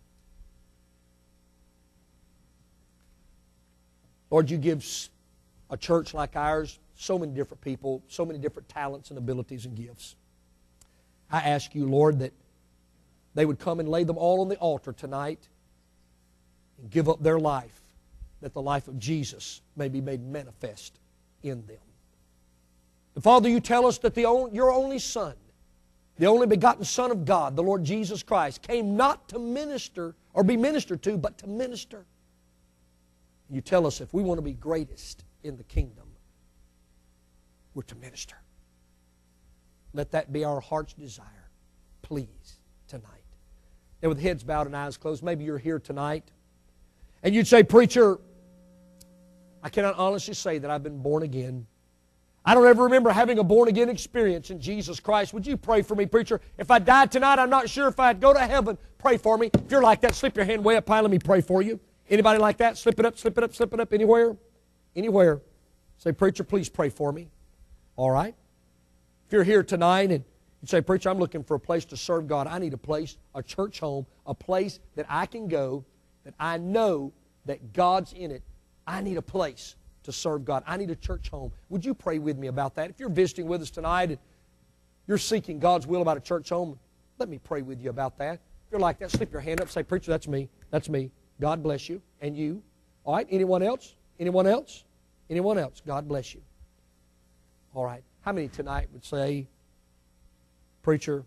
Lord, you give a church like ours so many different people, so many different talents and abilities and gifts. I ask you, Lord, that they would come and lay them all on the altar tonight and give up their life, that the life of Jesus may be made manifest in them. And Father, you tell us that the only, your only Son, the only begotten Son of God, the Lord Jesus Christ, came not to minister or be ministered to, but to minister. You tell us if we want to be greatest in the kingdom, we're to minister. Let that be our heart's desire, please, tonight. And with heads bowed and eyes closed, maybe you're here tonight, and you'd say, Preacher, I cannot honestly say that I've been born again. I don't ever remember having a born-again experience in Jesus Christ. Would you pray for me, preacher? If I died tonight, I'm not sure if I'd go to heaven. Pray for me. If you're like that, slip your hand way up high. Let me pray for you. Anybody like that? Slip it up, slip it up, slip it up. Anywhere? Anywhere. Say, Preacher, please pray for me. All right? If you're here tonight and you say, Preacher, I'm looking for a place to serve God. I need a place, a church home, a place that I can go, that I know that God's in it. I need a place to serve God. I need a church home. Would you pray with me about that? If you're visiting with us tonight and you're seeking God's will about a church home, let me pray with you about that. If you're like that, slip your hand up. Say, Preacher, that's me. That's me. God bless you. And you. All right? Anyone else? Anyone else? Anyone else? God bless you. All right. How many tonight would say, Preacher,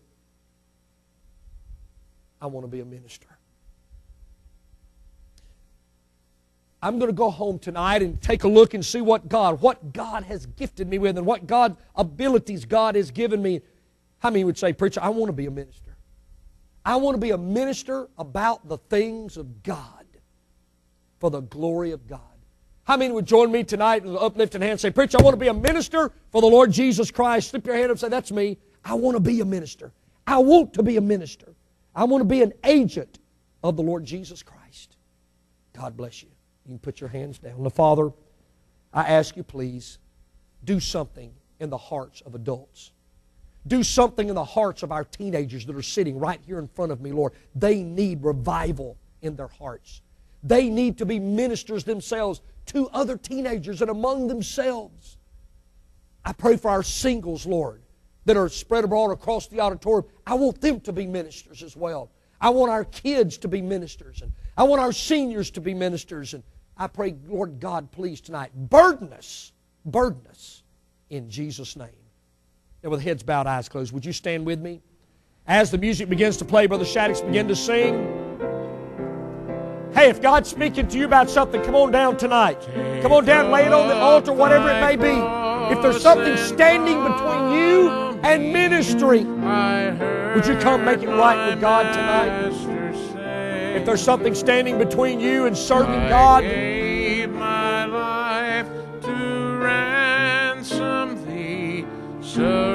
I want to be a minister? I'm going to go home tonight and take a look and see what God, what God has gifted me with and what God abilities God has given me. How many would say, Preacher, I want to be a minister? I want to be a minister about the things of God for the glory of God. How many would join me tonight with an uplifted hand and say, Preacher, I want to be a minister for the Lord Jesus Christ? Slip your hand up and say, that's me. I want to be a minister. I want to be a minister. I want to be an agent of the Lord Jesus Christ. God bless you. You can put your hands down. Now, Father, I ask you, please, do something in the hearts of adults. Do something in the hearts of our teenagers that are sitting right here in front of me, Lord. They need revival in their hearts. They need to be ministers themselves to other teenagers and among themselves. I pray for our singles, Lord, that are spread abroad across the auditorium. I want them to be ministers as well. I want our kids to be ministers, and I want our seniors to be ministers. And I pray, Lord God, please tonight, burden us, burden us in Jesus' name. And with heads bowed, eyes closed, would you stand with me? As the music begins to play, Brother Shaddix begin to sing. Hey, if God's speaking to you about something, come on down tonight. Come on down, lay it on the altar, whatever it may be. If there's something standing between you and ministry, would you come make it right with God tonight? If there's something standing between you and serving God, I gave my life to ransom thee, so